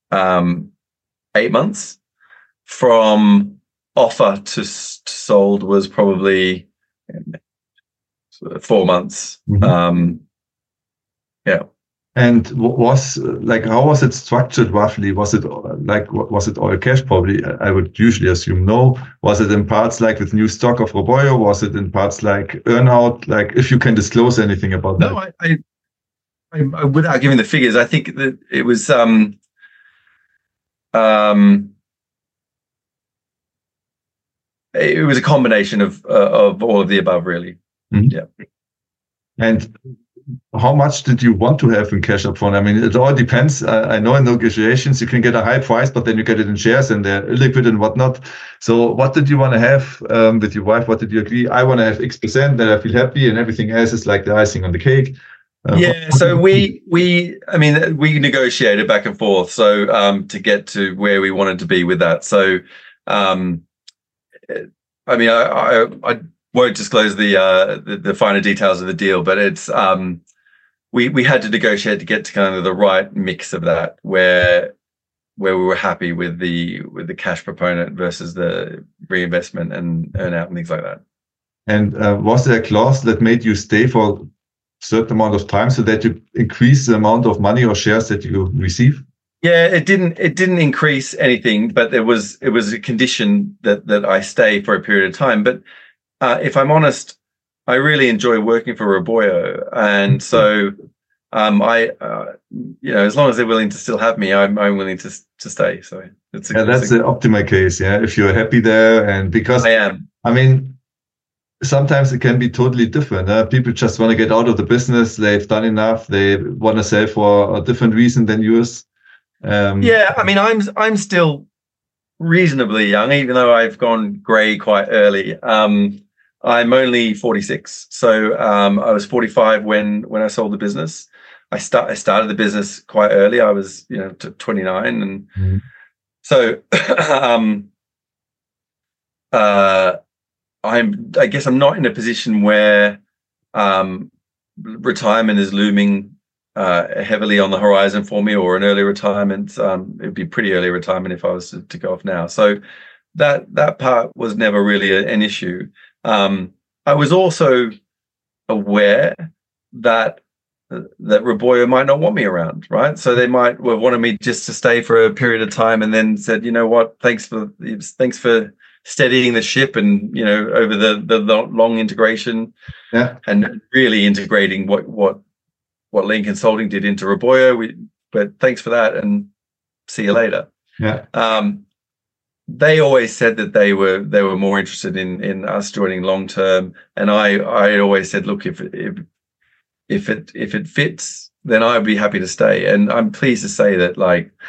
8 months. From offer to sold was probably 4 months. Mm-hmm. Yeah. And how was it structured roughly? Was it all cash? Probably, I would usually assume no. Was it in parts like with new stock of Roboyo? Was it in parts like earnout? Like, if you can disclose anything about that. No, I without giving the figures, I think that it was it was a combination of all of the above, really. Mm-hmm. Yeah. And how much did you want to have in cash up front? I mean, it all depends. I know in negotiations you can get a high price, but then you get it in shares and they're illiquid and whatnot. So what did you want to have with your wife? What did you agree? I want to have X%, that I feel happy, and everything else is like the icing on the cake. So we negotiated back and forth to get to where we wanted to be with that. So I mean, I won't disclose the finer details of the deal, but it's we had to negotiate to get to kind of the right mix of that, where we were happy with the cash proponent versus the reinvestment and earn out and things like that. And was there a clause that made you stay for a certain amount of time so that you increase the amount of money or shares that you receive? Yeah, it didn't increase anything, but it was a condition that I stay for a period of time. But if I'm honest, I really enjoy working for Roboyo, and so I as long as they're willing to still have me, I'm willing to stay. So that's the optimal case. Yeah, if you're happy there, and because I am. I mean, sometimes it can be totally different. People just want to get out of the business. They've done enough. They want to sell for a different reason than yours. Yeah, I mean, I'm still reasonably young, even though I've gone grey quite early. I'm only 46, so I was 45 when I sold the business. I started the business quite early. I was 29, and so I guess I'm not in a position where retirement is looming heavily on the horizon for me, or an early retirement. It'd be pretty early retirement if I was to go off now. So that part was never really an issue. I was also aware that Roboyo might not want me around, right? So they might have wanted me just to stay for a period of time, and then said, you know what, thanks for steadying the ship, and over the long integration, and really integrating what Lean Consulting did into Roboyo. But thanks for that, and see you later. Yeah. They always said that they were more interested in us joining long term, and I always said, look, if it fits, then I'd be happy to stay. And I'm pleased to say that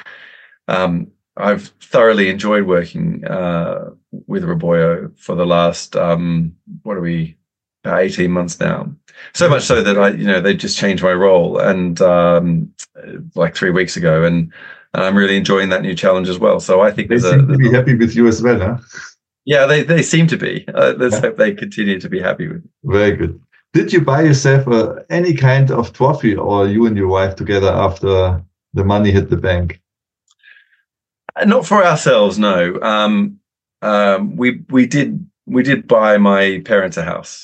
I've thoroughly enjoyed working with Roboyo for the last about 18 months now. So much so that they just changed my role, and like 3 weeks ago, and I'm really enjoying that new challenge as well. So I think they seem to be happy with you as well, huh? Yeah, they seem to be. Let's hope they continue to be happy with me. Very good. Did you buy yourself any kind of trophy, or you and your wife together, after the money hit the bank? Not for ourselves, no. We did buy my parents a house.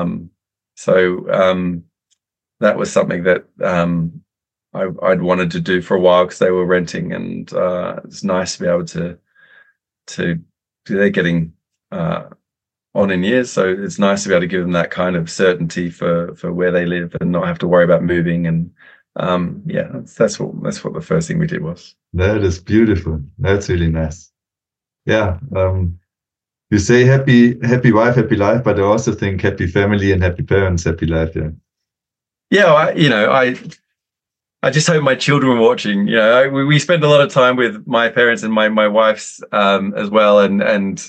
So that was something that I'd wanted to do for a while, because they were renting, and it's nice to be able to they're getting on in years, so it's nice to be able to give them that kind of certainty for where they live, and not have to worry about moving. And that's what the first thing we did was. That is beautiful. That's really nice. Yeah. You say happy wife, happy life, but I also think happy family and happy parents, happy life. Yeah. Yeah. I just hope my children were watching. We spend a lot of time with my parents and my wife's as well, and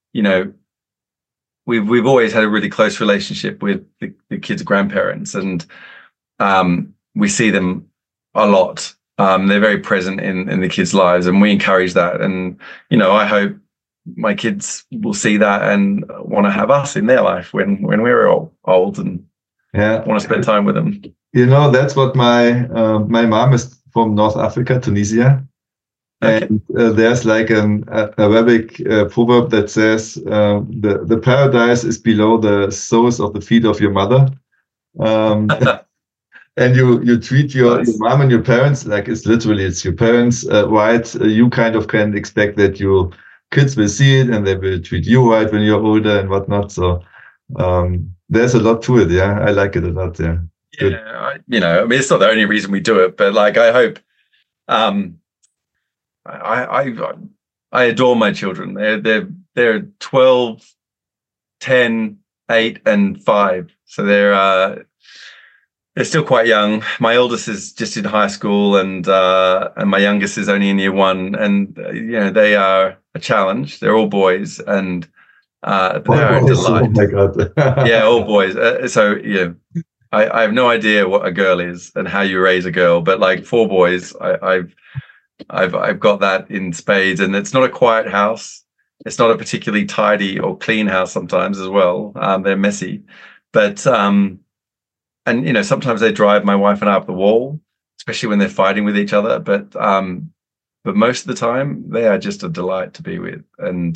we've always had a really close relationship with the kids' grandparents, and we see them a lot. They're very present in the kids' lives, and we encourage that. And I hope my kids will see that and want to have us in their life when we're old, and want to spend time with them. That's what my mom is from North Africa, Tunisia. Okay. And there's like an Arabic proverb that says, the paradise is below the soles of the feet of your mother. And you treat your Nice. mom and your parents like it's your parents, right? You kind of can expect that your kids will see it and they will treat you right when you're older and whatnot. So there's a lot to it. Yeah, I like it a lot. Yeah, good. Yeah, I mean, it's not the only reason we do it, but like, I hope, I adore my children. They're 12, 10, 8, and 5. So they're still quite young. My oldest is just in high school, and my youngest is only in year 1. And they are a challenge. They're all boys, and they're a delight. Oh my God. Yeah, all boys. So I have no idea what a girl is and how you raise a girl, but like 4 boys, I've got that in spades. And it's not a quiet house. It's not a particularly tidy or clean house sometimes as well. They're messy, but and sometimes they drive my wife and I up the wall, especially when they're fighting with each other. But most of the time, they are just a delight to be with. And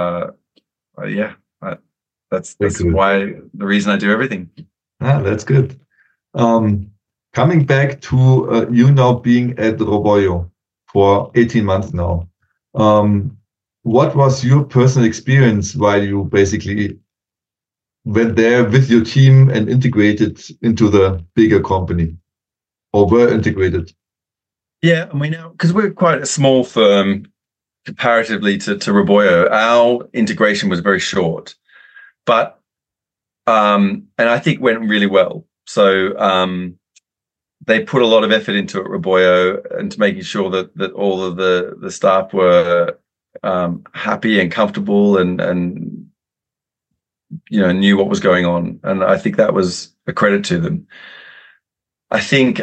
that's why the reason I do everything. That's good. Coming back to you now being at Roboio for 18 months now. What was your personal experience while you basically went there with your team and integrated into the bigger company, or were integrated? Yeah, I mean, because we're quite a small firm comparatively to Roboio, our integration was very short, but and I think went really well. So they put a lot of effort into it, Roboio, into making sure that all of the staff were happy and comfortable and knew what was going on. And I think that was a credit to them. I think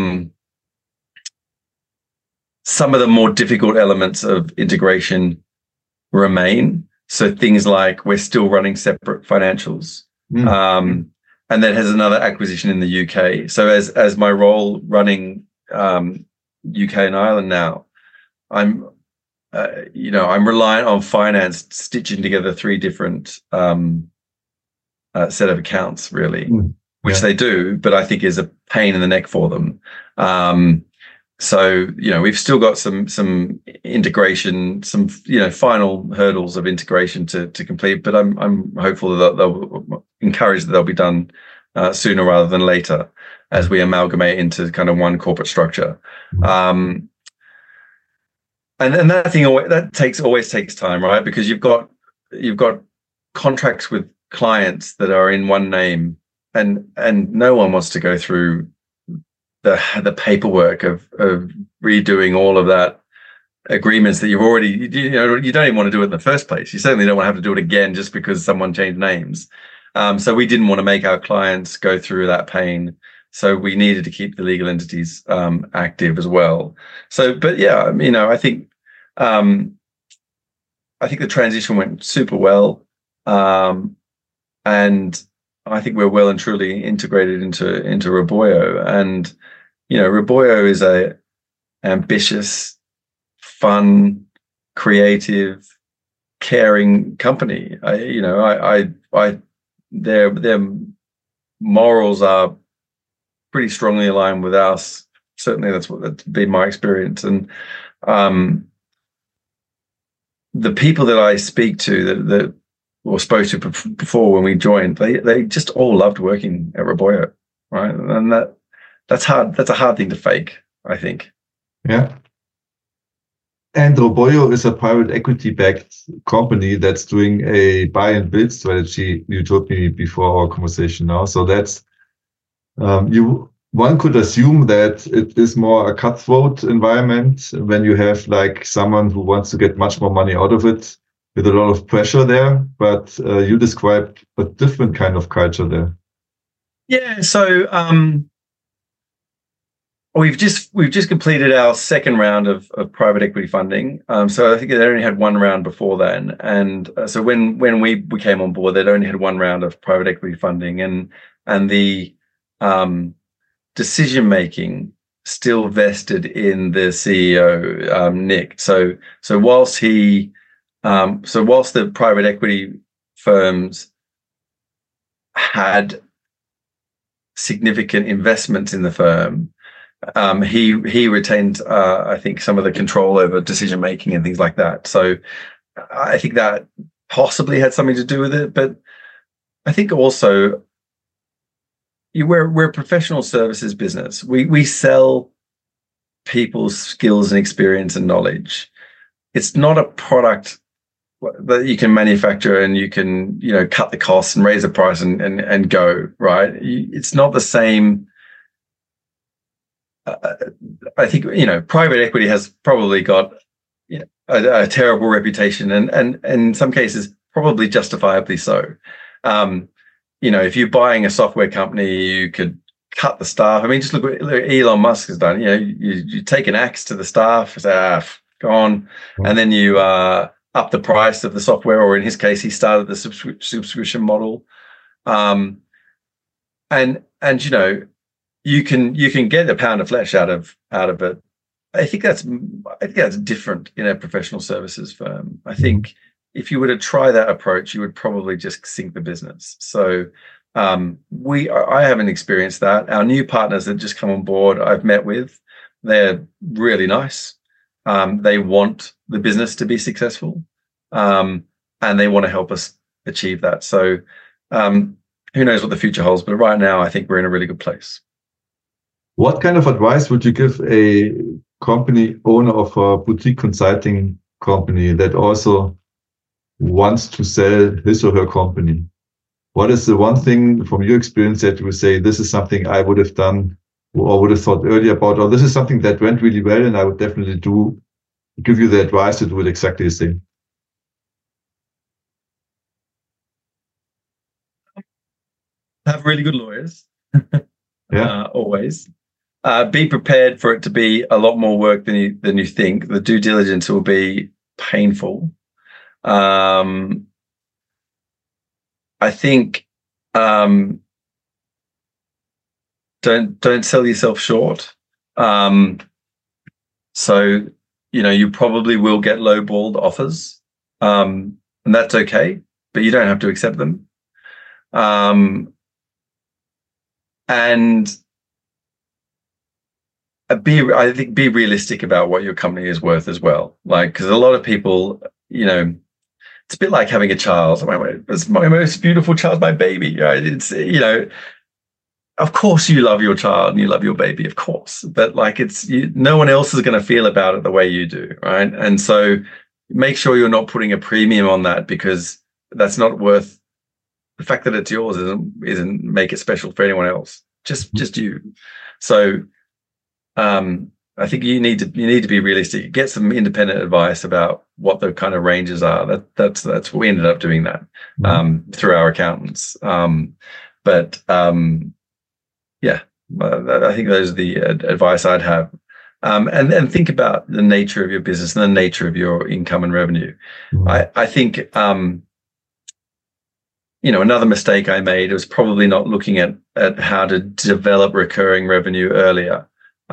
some of the more difficult elements of integration remain. So things like we're still running separate financials. And that has another acquisition in the UK. So as my role running UK and Ireland now, I'm reliant on finance stitching together 3 different set of accounts, really, which they do, but I think is a pain in the neck for them. So we've still got some integration, some final hurdles of integration to complete. But I'm hopeful that they'll encourage that they'll be done sooner rather than later as we amalgamate into kind of one corporate structure. And that thing always takes time, right? Because you've got contracts with clients that are in one name, and no one wants to go through the paperwork of redoing all of that agreements that you've already, you don't even want to do it in the first place. You certainly don't want to have to do it again just because someone changed names. So we didn't want to make our clients go through that pain. So we needed to keep the legal entities active as well. So, but yeah, I think the transition went super well, and I think we're well and truly integrated into Roboio. And Roboio is a ambitious, fun, creative, caring company. Their morals are pretty strongly aligned with ours. Certainly, that's been my experience. And the people that I speak to that were spoke to before when we joined, they just all loved working at Roboio, right? And that's hard. That's a hard thing to fake, I think. Yeah. And Roboio is a private equity-backed company that's doing a buy and build strategy. You told me before our conversation now. So that's one could assume that it is more a cutthroat environment when you have like someone who wants to get much more money out of it with a lot of pressure there. But you described a different kind of culture there. Yeah. So we've just completed our second round of private equity funding. So I think they only had one round before then, and so when we came on board, they'd only had one round of private equity funding, and the decision making still vested in the CEO, Nick. So whilst the private equity firms had significant investments in the firm, he retained, I think, some of the control over decision making and things like that. So I think that possibly had something to do with it. But I think also we're a professional services business. We sell people's skills and experience and knowledge. It's not a product that you can manufacture and you can, cut the costs and raise the price and go, right? It's not the same. I think, private equity has probably got a terrible reputation and in some cases probably justifiably so. If you're buying a software company, you could cut the staff. I mean, just look what Elon Musk has done. You take an axe to the staff, say, go on, and then you up the price of the software, or in his case, he started the subscription model. And you can get a pound of flesh out of it. I think that's different in a professional services firm. I think if you were to try that approach, you would probably just sink the business. So I haven't experienced that. Our new partners that just come on board, I've met with, they're really nice. They want the business to be successful, and they want to help us achieve that. So who knows what the future holds, but right now I think we're in a really good place. What kind of advice would you give a company owner of a boutique consulting company that also wants to sell his or her company? What is the one thing from your experience that you would say, this is something I would have done or would have thought earlier about, or this is something that went really well and I would definitely give you the advice to do it exactly the same? Have really good lawyers. Yeah. Always. Be prepared for it to be a lot more work than you think. The due diligence will be painful. I think don't sell yourself short. So you probably will get lowballed offers, and that's okay, but you don't have to accept them. And be realistic about what your company is worth as well. Because a lot of people, it's a bit like having a child. It's my most beautiful child, my baby. Right? It's of course you love your child and you love your baby, of course. But no one else is going to feel about it the way you do, right? And so make sure you're not putting a premium on that, because that's not worth. The fact that it's yours isn't make it special for anyone else. Just you. So I think you need to be realistic. Get some independent advice about what the kind of ranges are. That's what we ended up doing that through our accountants. I think those are the advice I'd have. And think about the nature of your business and the nature of your income and revenue. I think another mistake I made was probably not looking at how to develop recurring revenue earlier.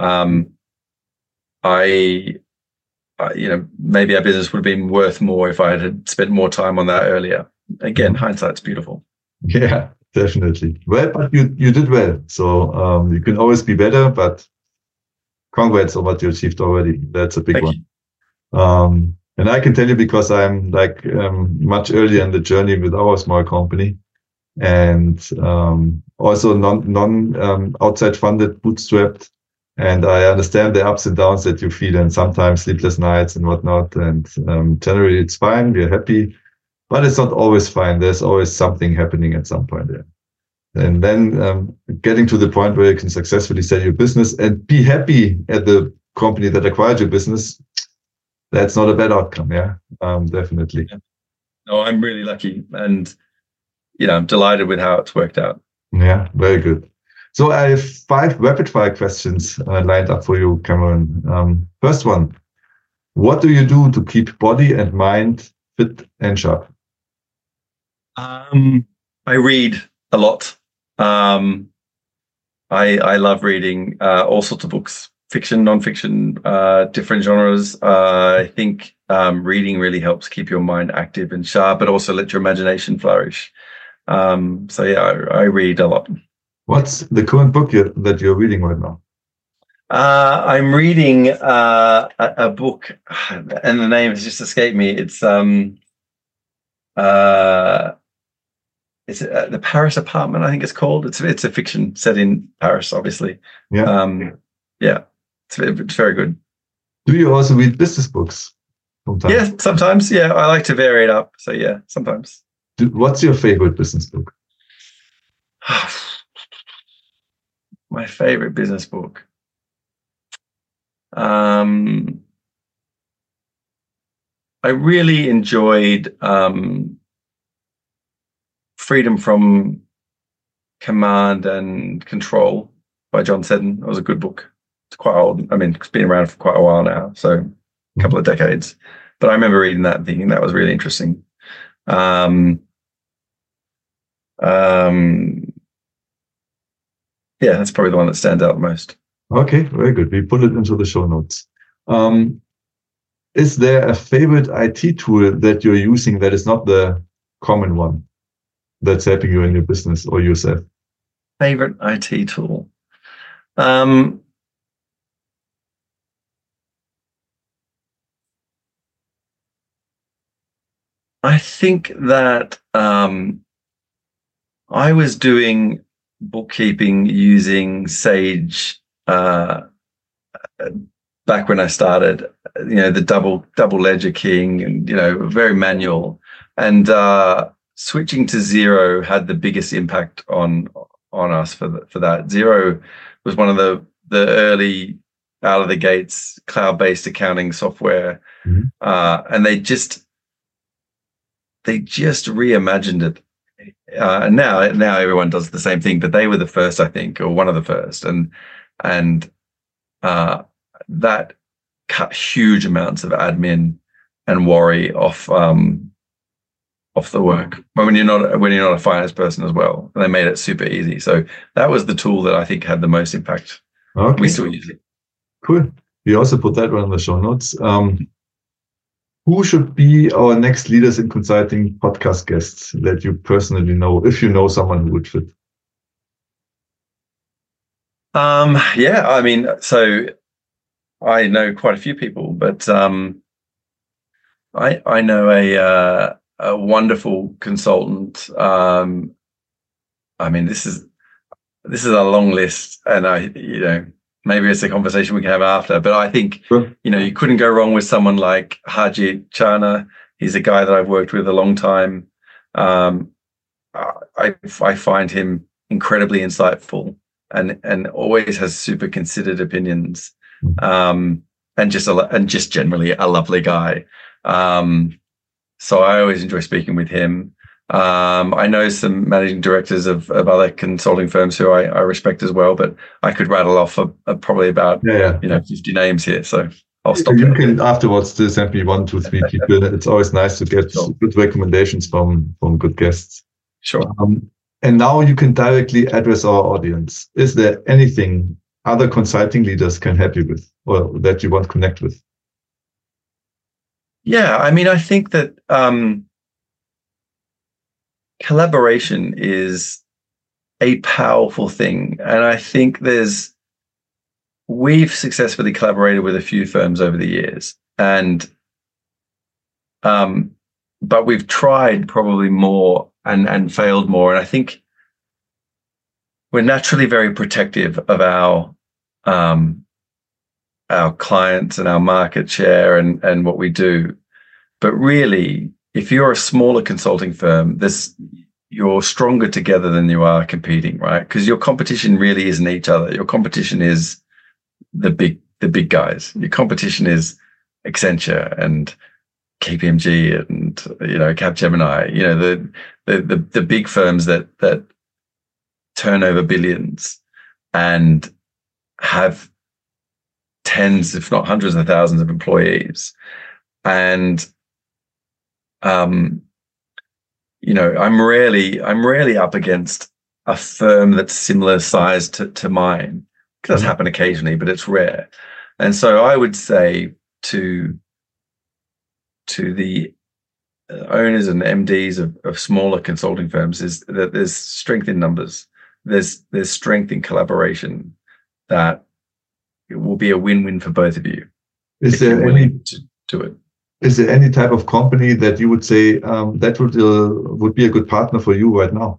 Maybe our business would have been worth more if I had spent more time on that earlier. Again, hindsight's beautiful. Yeah, definitely. Well, but you did well. So you can always be better, but congrats on what you achieved already. That's a big Thank one. You. And I can tell you, because I'm much earlier in the journey with our small company, and also non outside funded, bootstrapped. And I understand the ups and downs that you feel, and sometimes sleepless nights and whatnot. And generally it's fine. We're happy, but it's not always fine. There's always something happening at some point there. And then getting to the point where you can successfully sell your business and be happy at the company that acquired your business, that's not a bad outcome. Yeah, definitely. Yeah. No, I'm really lucky, and I'm delighted with how it's worked out. Yeah, very good. So I have 5 rapid fire questions lined up for you, Cameron. First one: what do you do to keep body and mind fit and sharp? I read a lot. I love reading all sorts of books. Fiction, non-fiction, different genres. I think reading really helps keep your mind active and sharp, but also let your imagination flourish. I read a lot. What's the current book that you're reading right now? I'm reading a book, and the name has just escaped me. It's The Paris Apartment, I think it's called. It's a fiction set in Paris, obviously. Yeah. Yeah, it's very good. Do you also read business books sometimes? Yeah, sometimes. Yeah, I like to vary it up. So yeah, sometimes. What's your favorite business book? My favorite business book. I really enjoyed Freedom from Command and Control by John Seddon. It was a good book. It's quite old. I mean, it's been around for quite a while now, so a couple of decades. But I remember reading that and thinking that was really interesting. Yeah, that's probably the one that stands out the most. Okay, very good. We put it into the show notes. Is there a favorite IT tool that you're using that is not the common one that's helping you in your business or yourself? Favorite IT tool? I think that I was doing bookkeeping using Sage back when I started, the double ledger keying, and very manual, and switching to Xero had the biggest impact on us for that. Xero was one of the early out of the gates cloud-based accounting software, and they just reimagined it. And now everyone does the same thing, but they were the first, I think, or one of the first, and that cut huge amounts of admin and worry off the work when you're not a finance person as well. And they made it super easy. So that was the tool that I think had the most impact. Okay. We still use it. Cool. We also put that one in the show notes. Who should be our next Leaders in Consulting podcast guests that you personally know, if you know someone who would fit? Yeah, I mean, so I know quite a few people, but I know a wonderful consultant. I mean, this is a long list, and maybe it's a conversation we can have after, but I think, sure, you couldn't go wrong with someone like Harjit Chana. He's a guy that I've worked with a long time. I find him incredibly insightful and always has super considered opinions, and just generally a lovely guy. So I always enjoy speaking with him. I know some managing directors of other consulting firms who I respect as well, but I could rattle off probably about 50 names here. So I'll stop. You can afterwards just send me 1, 2, 3 people. It's always nice to get good recommendations from good guests. Sure. And now you can directly address our audience. Is there anything other consulting leaders can help you with, or that you want to connect with? Yeah, I mean, I think that collaboration is a powerful thing. And I think we've successfully collaborated with a few firms over the years, but we've tried probably more and failed more. And I think we're naturally very protective of our clients and our market share and what we do. But really, if you're a smaller consulting firm, you're stronger together than you are competing, right? Because your competition really isn't each other. Your competition is the big guys. Your competition is Accenture and KPMG and Capgemini. The big firms that turn over billions and have tens, if not hundreds of thousands of employees. And I'm rarely up against a firm that's similar size to mine. It does happen occasionally, but it's rare. And so I would say to the owners and MDs of smaller consulting firms is that there's strength in numbers. there's strength in collaboration that it will be a win-win for both of you. Is there any to do it? Is there any type of company that you would say that would be a good partner for you right now?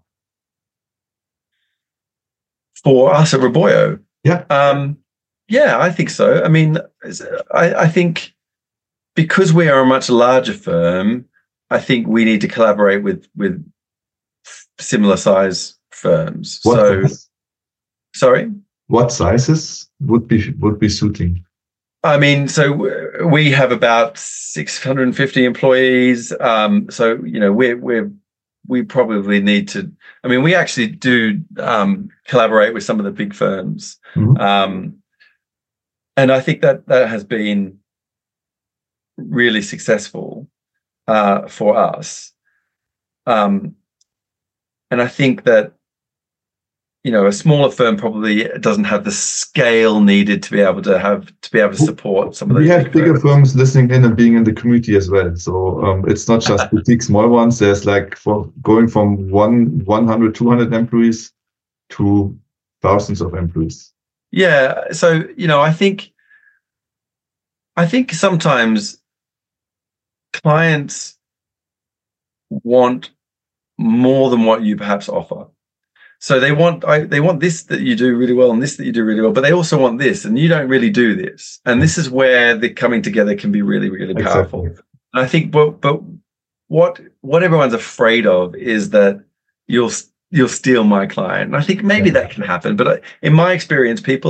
For us at Roboyo? Yeah. Yeah, I think so. I mean, I think because we are a much larger firm, I think we need to collaborate with similar size firms. Sorry? What sizes would be suiting? I mean, so we have about 650 employees. So, you know, we probably need to, I mean, we actually do collaborate with some of the big firms. Mm-hmm. And I think that has been really successful for us. And I think that, you know, a smaller firm probably doesn't have the scale needed to be able to support some of those. We have bigger firms listening in and being in the community as well. So it's not just boutique small ones. There's like going from 100, 200 employees to thousands of employees. Yeah. So, you know, I think sometimes clients want more than what you perhaps offer. So they want this that you do really well and this that you do really well, but they also want this, and you don't really do this. And this is where the coming together can be really, really powerful. Exactly. And I think, but what everyone's afraid of is that you'll steal my client. And I think maybe that can happen, but in my experience, people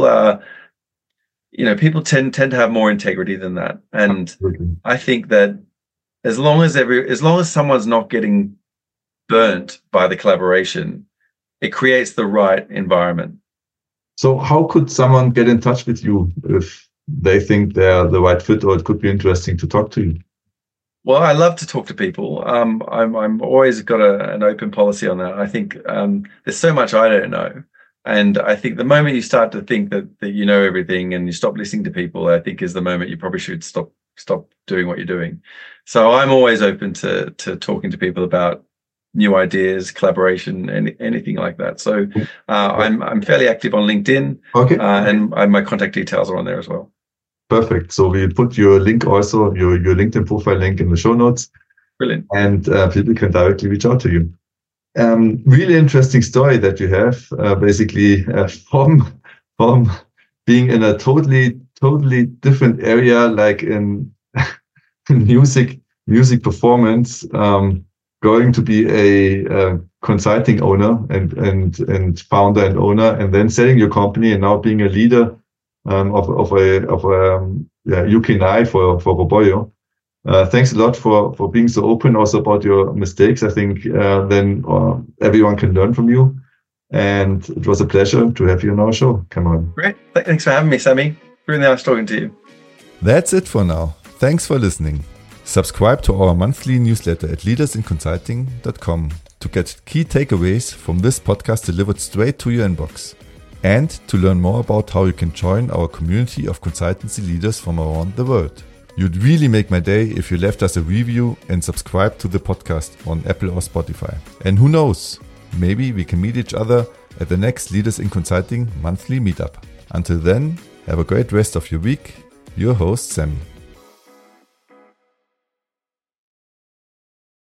tend to have more integrity than that. And absolutely. I think that as long as someone's not getting burnt by the collaboration, it creates the right environment. So how could someone get in touch with you if they think they're the right fit, or it could be interesting to talk to you? Well, I love to talk to people. I'm always got an open policy on that. I think there's so much I don't know. And I think the moment you start to think that you know everything and you stop listening to people, I think is the moment you probably should stop doing what you're doing. So I'm always open to talking to people about new ideas, collaboration, and anything like that. So I'm fairly active on LinkedIn. Okay. And my contact details are on there as well. Perfect. So we put your link also, your LinkedIn profile link in the show notes. Brilliant. And people can directly reach out to you. Really interesting story that you have, basically from being in a totally different area, like in music performance, going to be a consulting owner and founder and owner, and then selling your company, and now being a leader of a UK&I for Roboyo. Thanks a lot for being so open also about your mistakes. I think then everyone can learn from you, and it was a pleasure to have you on our show. Cameron. Great. Thanks for having me, Sammy. Really nice talking to you. That's it for now. Thanks for listening. Subscribe to our monthly newsletter at leadersinconsulting.com to get key takeaways from this podcast delivered straight to your inbox, and to learn more about how you can join our community of consultancy leaders from around the world. You'd really make my day if you left us a review and subscribe to the podcast on Apple or Spotify. And who knows, maybe we can meet each other at the next Leaders in Consulting monthly meetup. Until then, have a great rest of your week. Your host, Sammy.